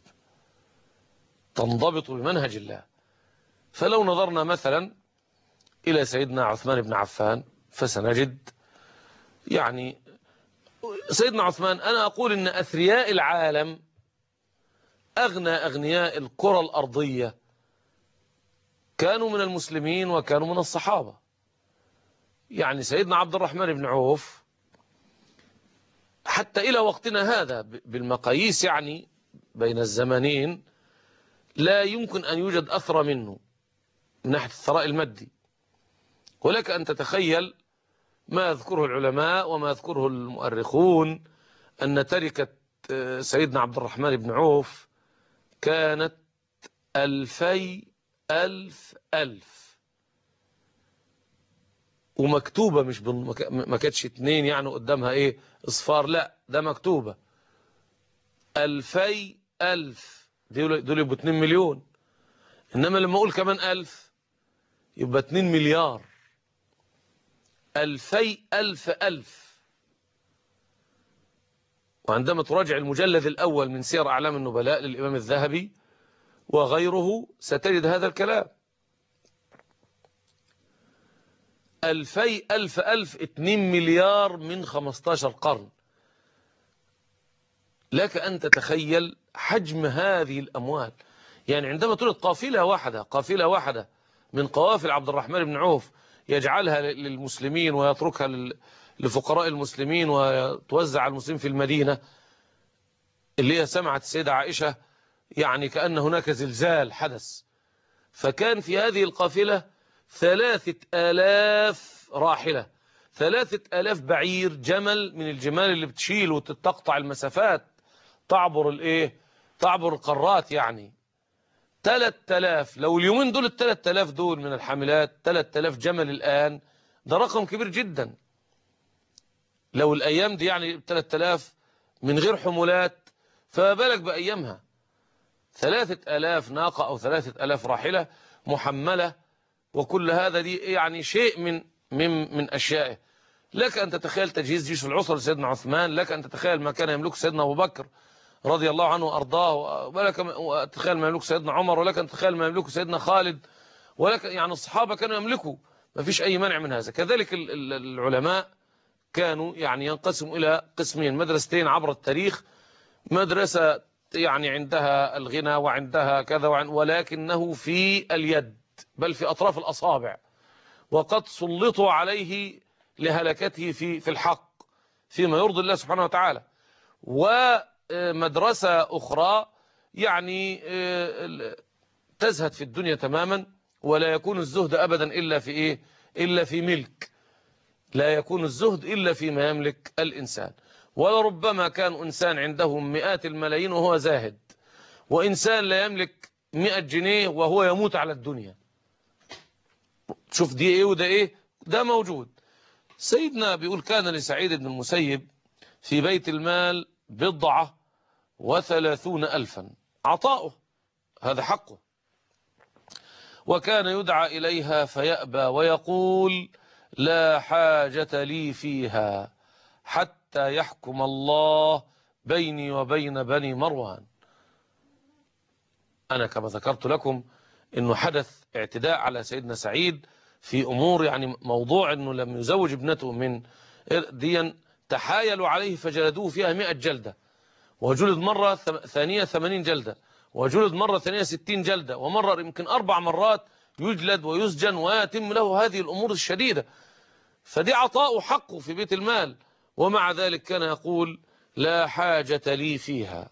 تنضبط بمنهج الله. فلو نظرنا مثلا إلى سيدنا عثمان بن عفان فسنجد يعني سيدنا عثمان، أنا أقول إن أثرياء العالم أغنى أغنياء الكرة الأرضية كانوا من المسلمين وكانوا من الصحابة. يعني سيدنا عبد الرحمن بن عوف حتى إلى وقتنا هذا بالمقاييس يعني بين الزمانين لا يمكن أن يوجد أثر منه من ناحية الثراء المادي. ولك أن تتخيل ما يذكره العلماء وما يذكره المؤرخون أن تركة سيدنا عبد الرحمن بن عوف كانت 2000 ألف ومكتوبة، مش ما كانتش 2 يعني قدامها ايه اصفار، لا ده مكتوبة 2000 ألف، دول يبقوا 2 مليون، إنما لما أقول كمان 1000 يبقى 2 مليار. 2000 ألف. وعندما تراجع المجلد الأول من سير أعلام النبلاء للإمام الذهبي وغيره ستجد هذا الكلام. 2000 ألف 2 مليار من 15 قرن. لك أن تتخيل حجم هذه الأموال. يعني عندما تولد قافلة واحدة من قوافل عبد الرحمن بن عوف يجعلها للمسلمين ويتركها لفقراء المسلمين وتوزع على المسلمين في المدينة، اللي هي سمعت السيدة عائشة يعني كأن هناك زلزال حدث. فكان في هذه القافلة 3000 راحلة، 3000 بعير، جمل من الجمال اللي بتشيل وتتقطع المسافات، تعبر القارات يعني. 3000. لو اليومين دول 3000 دول من الحاملات 3000 جمل الآن، ده رقم كبير جدا. لو الأيام دي يعني 3000 من غير حمولات، فما بالك بأيامها. 3000 ناقة أو 3000 راحلة محملة، وكل هذا دي يعني شيء من أشيائه. لك أن تتخيل تجهيز جيش العسرة لسيدنا عثمان، لك أن تتخيل ما كان يملك سيدنا أبو بكر رضي الله عنه وأرضاه، ولك أن تتخيل ما يملك سيدنا عمر، ولك أن تتخيل ما يملك سيدنا خالد، ولك يعني الصحابة كانوا يملكوا، ما فيش أي منع من هذا. كذلك العلماء كانوا يعني ينقسموا إلى قسمين، مدرستين عبر التاريخ. مدرسة يعني عندها الغنى وعندها كذا ولكنه في اليد، بل في أطراف الأصابع، وقد سلطوا عليه لهلكته في الحق فيما يرضي الله سبحانه وتعالى. ومدرسة أخرى يعني تزهد في الدنيا تماما، ولا يكون الزهد أبدا إلا في إيه؟ إلا في ملك. لا يكون الزهد إلا فيما يملك الإنسان. ولربما كان إنسان عنده مئات الملايين وهو زاهد، وإنسان لا يملك 100 جنيه وهو يموت على الدنيا. شوف دي إيه وده إيه، ده موجود. سيدنا بيقول كان لسعيد بن المسيب في بيت المال 37,000 عطاؤه، هذا حقه، وكان يدعى إليها فيأبى ويقول لا حاجة لي فيها حتى يحكم الله بيني وبين بني مروان. أنا كما ذكرت لكم أنه حدث اعتداء على سيدنا سعيد في أمور، يعني موضوع أنه لم يزوج ابنته من ديا، تحايلوا عليه فجلدوه فيها 100 جلدة، وجلد مرة ثانية 80 جلدة، وجلد مرة ثانية 60 جلدة، ومرة يمكن 4 مرات يجلد ويسجن ويتم له هذه الأمور الشديدة. فدي عطاء حقه في بيت المال، ومع ذلك كان يقول لا حاجة لي فيها.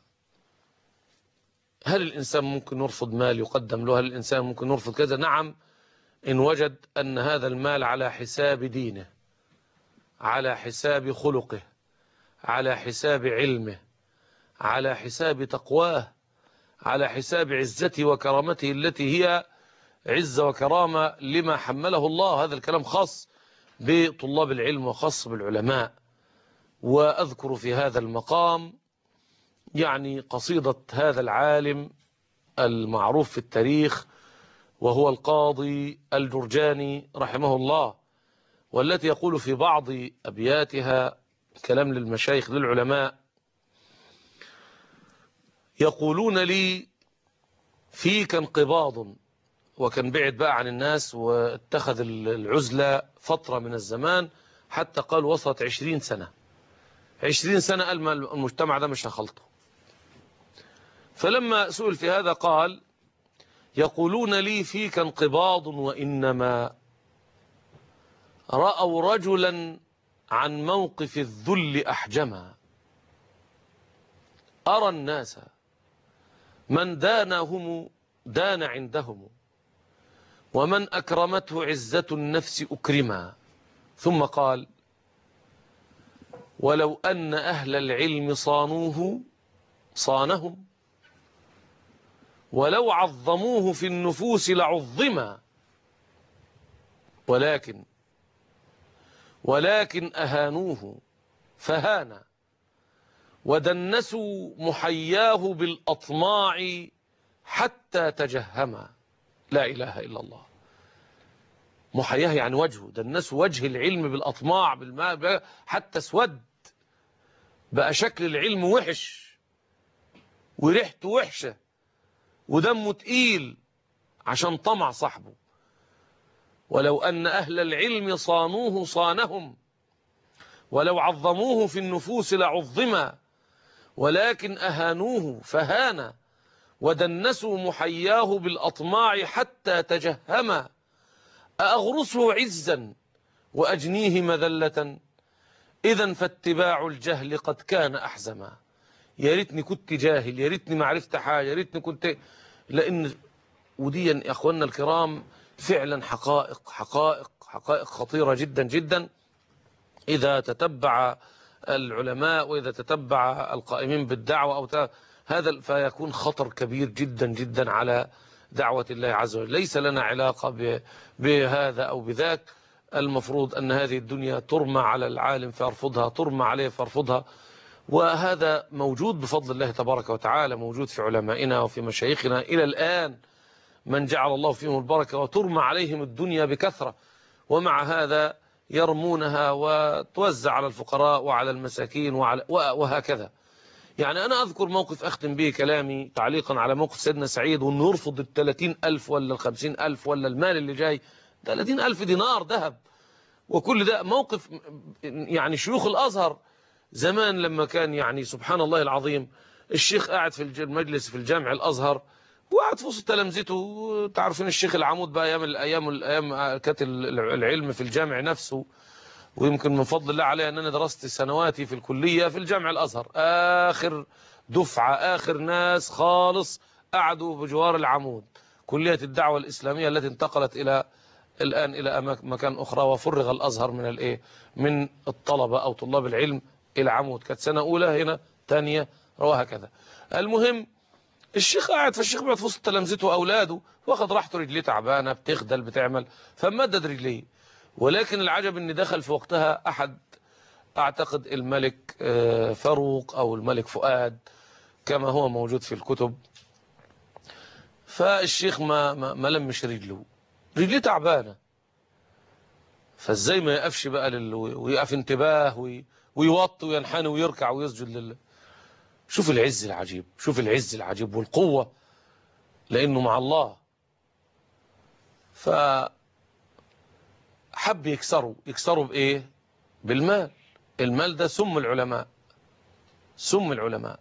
هل الإنسان ممكن يرفض مال يقدم له؟ هل الإنسان ممكن يرفض كذا؟ نعم، إن وجد أن هذا المال على حساب دينه، على حساب خلقه، على حساب علمه، على حساب تقواه، على حساب عزته وكرامته التي هي عزة وكرامة لما حمله الله. هذا الكلام خاص بطلاب العلم وخاص بالعلماء. وأذكر في هذا المقام يعني قصيدة هذا العالم المعروف في التاريخ وهو القاضي الجرجاني رحمه الله، والتي يقول في بعض أبياتها كلام للمشايخ للعلماء: يقولون لي فيك انقباض. وكان بعد بقى عن الناس واتخذ العزلة فترة من الزمان، حتى قال وصلت 20 سنة. 20 سنة قال ما المجتمع ده مش هخلطه. فلما سئل في هذا قال يقولون لي فيك انقباض وإنما رأوا رجلا عن موقف الذل أحجما. أرى الناس من دانهم دان عندهم، ومن أكرمته عزة النفس أكرما. ثم قال: ولو أن أهل العلم صانوه صانهم، ولو عظموه في النفوس لعظما، ولكن أهانوه فهان، ودنسوا محياه بالأطماع حتى تجهما. لا إله إلا الله. محياه يعني وجهه، دنسوا وجه العلم بالأطماع بالماء حتى اسود، بقى شكل العلم وحش وريحته وحشة ودمه تقيل عشان طمع صاحبه. ولو أن أهل العلم صانوه صانهم، ولو عظموه في النفوس لعظما، ولكن أهانوه فهان، ودنسوا محياه بالأطماع حتى تجهما. أأغرسه عزا وأجنيه مذلة، إذا فاتباع الجهل قد كان أحزما. يا ريتني كنت جاهل، يا ريتني ما عرفت حاجة، يا ريتني كنت. لأن ودي يا أخواننا الكرام فعلا حقائق خطيرة جدا جدا. إذا تتبع العلماء وإذا تتبع القائمين بالدعوة هذا فيكون خطر كبير جدا جدا على دعوة الله عز وجل. ليس لنا علاقة بهذا أو بذاك. المفروض أن هذه الدنيا ترمى على العالم فيرفضها، ترمى عليه فيرفضها، وهذا موجود بفضل الله تبارك وتعالى، موجود في علمائنا وفي مشايخنا إلى الآن من جعل الله فيهم البركة، وترمى عليهم الدنيا بكثرة، ومع هذا يرمونها وتوزع على الفقراء وعلى المساكين وهكذا. يعني أنا أذكر موقف أختم به كلامي تعليقا على موقف سيدنا سعيد، وأنه يرفض 30,000 ولا 50,000 ولا المال اللي جاي 30,000 دينار ذهب وكل ده. موقف يعني شيوخ الأزهر زمان لما كان يعني سبحان الله العظيم الشيخ قاعد في المجلس في الجامع الأزهر وقعد في وسط تلامذته. تعرفين الشيخ العمود بقى أيام كانت العلم في الجامع نفسه، ويمكن من فضل الله علي أن أنا درست سنواتي في الكلية في الجامع الأزهر، آخر دفعة آخر ناس خالص قعدوا بجوار العمود، كلية الدعوة الإسلامية التي انتقلت الآن إلى مكان أخرى، وفرغ الأزهر من الطلبة أو طلاب العلم إلى عمود. كانت سنة أولى هنا، ثانية وهكذا. المهم الشيخ قاعد، فالشيخ بيقعد في وسط تلامذته وأولاده، واخد راحته، رجليه تعبانة بتخدل بتعمل، فمدد رجليه. ولكن العجب ان دخل في وقتها احد، اعتقد الملك فاروق او الملك فؤاد كما هو موجود في الكتب. فالشيخ ما لمش رجليه تعبانه، فازاي ما يقفش بقى ويقف انتباه ويوطي وينحني ويركع ويسجد لله. شوف العز العجيب، شوف العز العجيب والقوه، لانه مع الله. حب يكسروا بإيه؟ بالمال. المال ده سم العلماء، سم العلماء.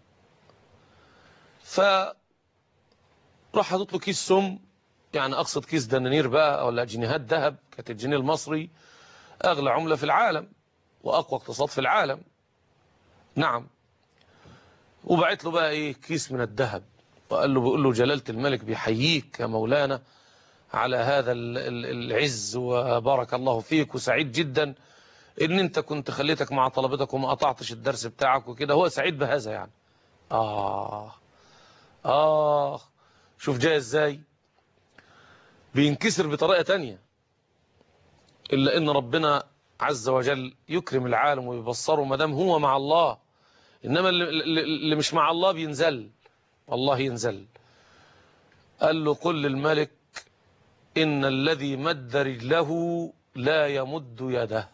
فراح حاطط له كيس سم، يعني أقصد كيس دنانير بقى ولا جنيهات ذهب. كانت الجنيه المصري أغلى عملة في العالم وأقوى اقتصاد في العالم، نعم. وبعت له بقى إيه؟ كيس من الذهب، بيقول له جلالة الملك بيحييك يا مولانا على هذا العز، وبارك الله فيك، وسعيد جدا ان انت كنت خليتك مع طلبتك وما قطعتش الدرس بتاعك وكده. هو سعيد بهذا يعني. شوف جاي ازاي، بينكسر بطريقة تانية. الا ان ربنا عز وجل يكرم العالم ويبصره ما دام هو مع الله. انما اللي مش مع الله بينزل، والله ينزل. قال له قل للملك إن الذي مد رجله لا يمد يده.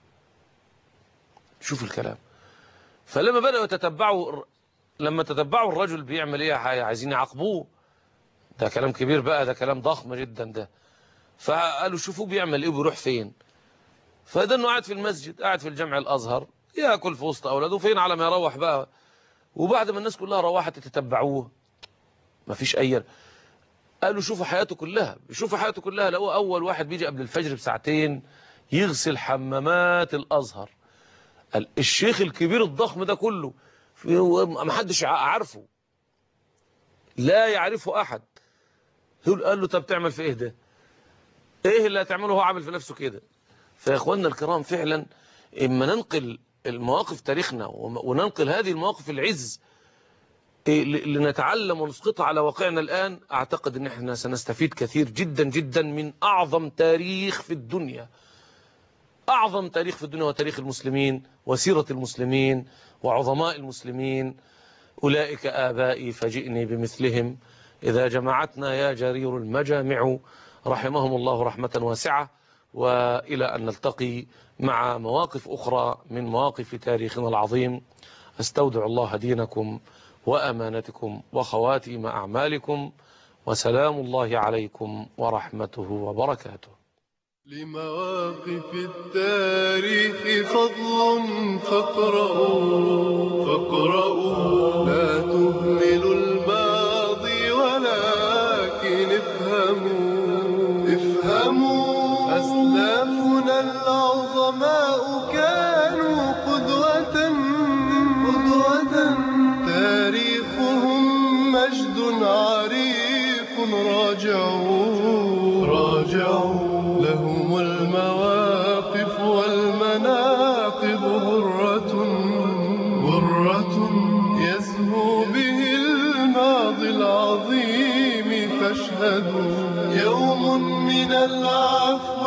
شوف الكلام. فلما بدأوا يتتبعوا، لما تتبعوا الرجل بيعمل ايه، عايزين يعاقبوه، ده كلام كبير بقى، ده كلام ضخم جدا ده. فقالوا شوفوا بيعمل ايه وبيروح فين. فده انه قاعد في المسجد، قاعد في الجامع الازهر ياكل في وسط اولاده، فين على ما يروح بقى. وبعد ما الناس كلها روحت تتبعوه مفيش اي. قالوا شوفوا حياته كلها، بيشوفوا حياته كلها، لقوا اول واحد بيجي قبل الفجر بساعتين يغسل حمامات الازهر. الشيخ الكبير الضخم ده كله ما حدش عارفه، لا يعرفه أحد. قال له طب تعمل في إيه ده؟ إيه اللي هتعمله؟ هو عامل في نفسه كده. فيا إخواننا الكرام، فعلا إما ننقل المواقف تاريخنا وننقل هذه المواقف العز لنتعلم ونسقطها على واقعنا الآن، أعتقد أن احنا سنستفيد كثير جدا جدا من أعظم تاريخ في الدنيا. أعظم تاريخ في الدنيا وتاريخ المسلمين وسيرة المسلمين وعظماء المسلمين. أولئك آبائي فجئني بمثلهم، إذا جمعتنا يا جرير المجامع. رحمهم الله رحمة واسعة. وإلى أن نلتقي مع مواقف أخرى من مواقف تاريخنا العظيم، أستودع الله دينكم وأمانتكم وخواتيم أعمالكم، وسلام الله عليكم ورحمته وبركاته. لمواقف التاريخ فضل فاقرؤوا لا تهملوا الماضي ولكن افهموا أسلافنا العظماء كانوا قدوة تاريخهم مجد عريق راجعوا لهم المواقف والمناقب غرة يزهو به الماضي العظيم فاشهدوا يوم من العفو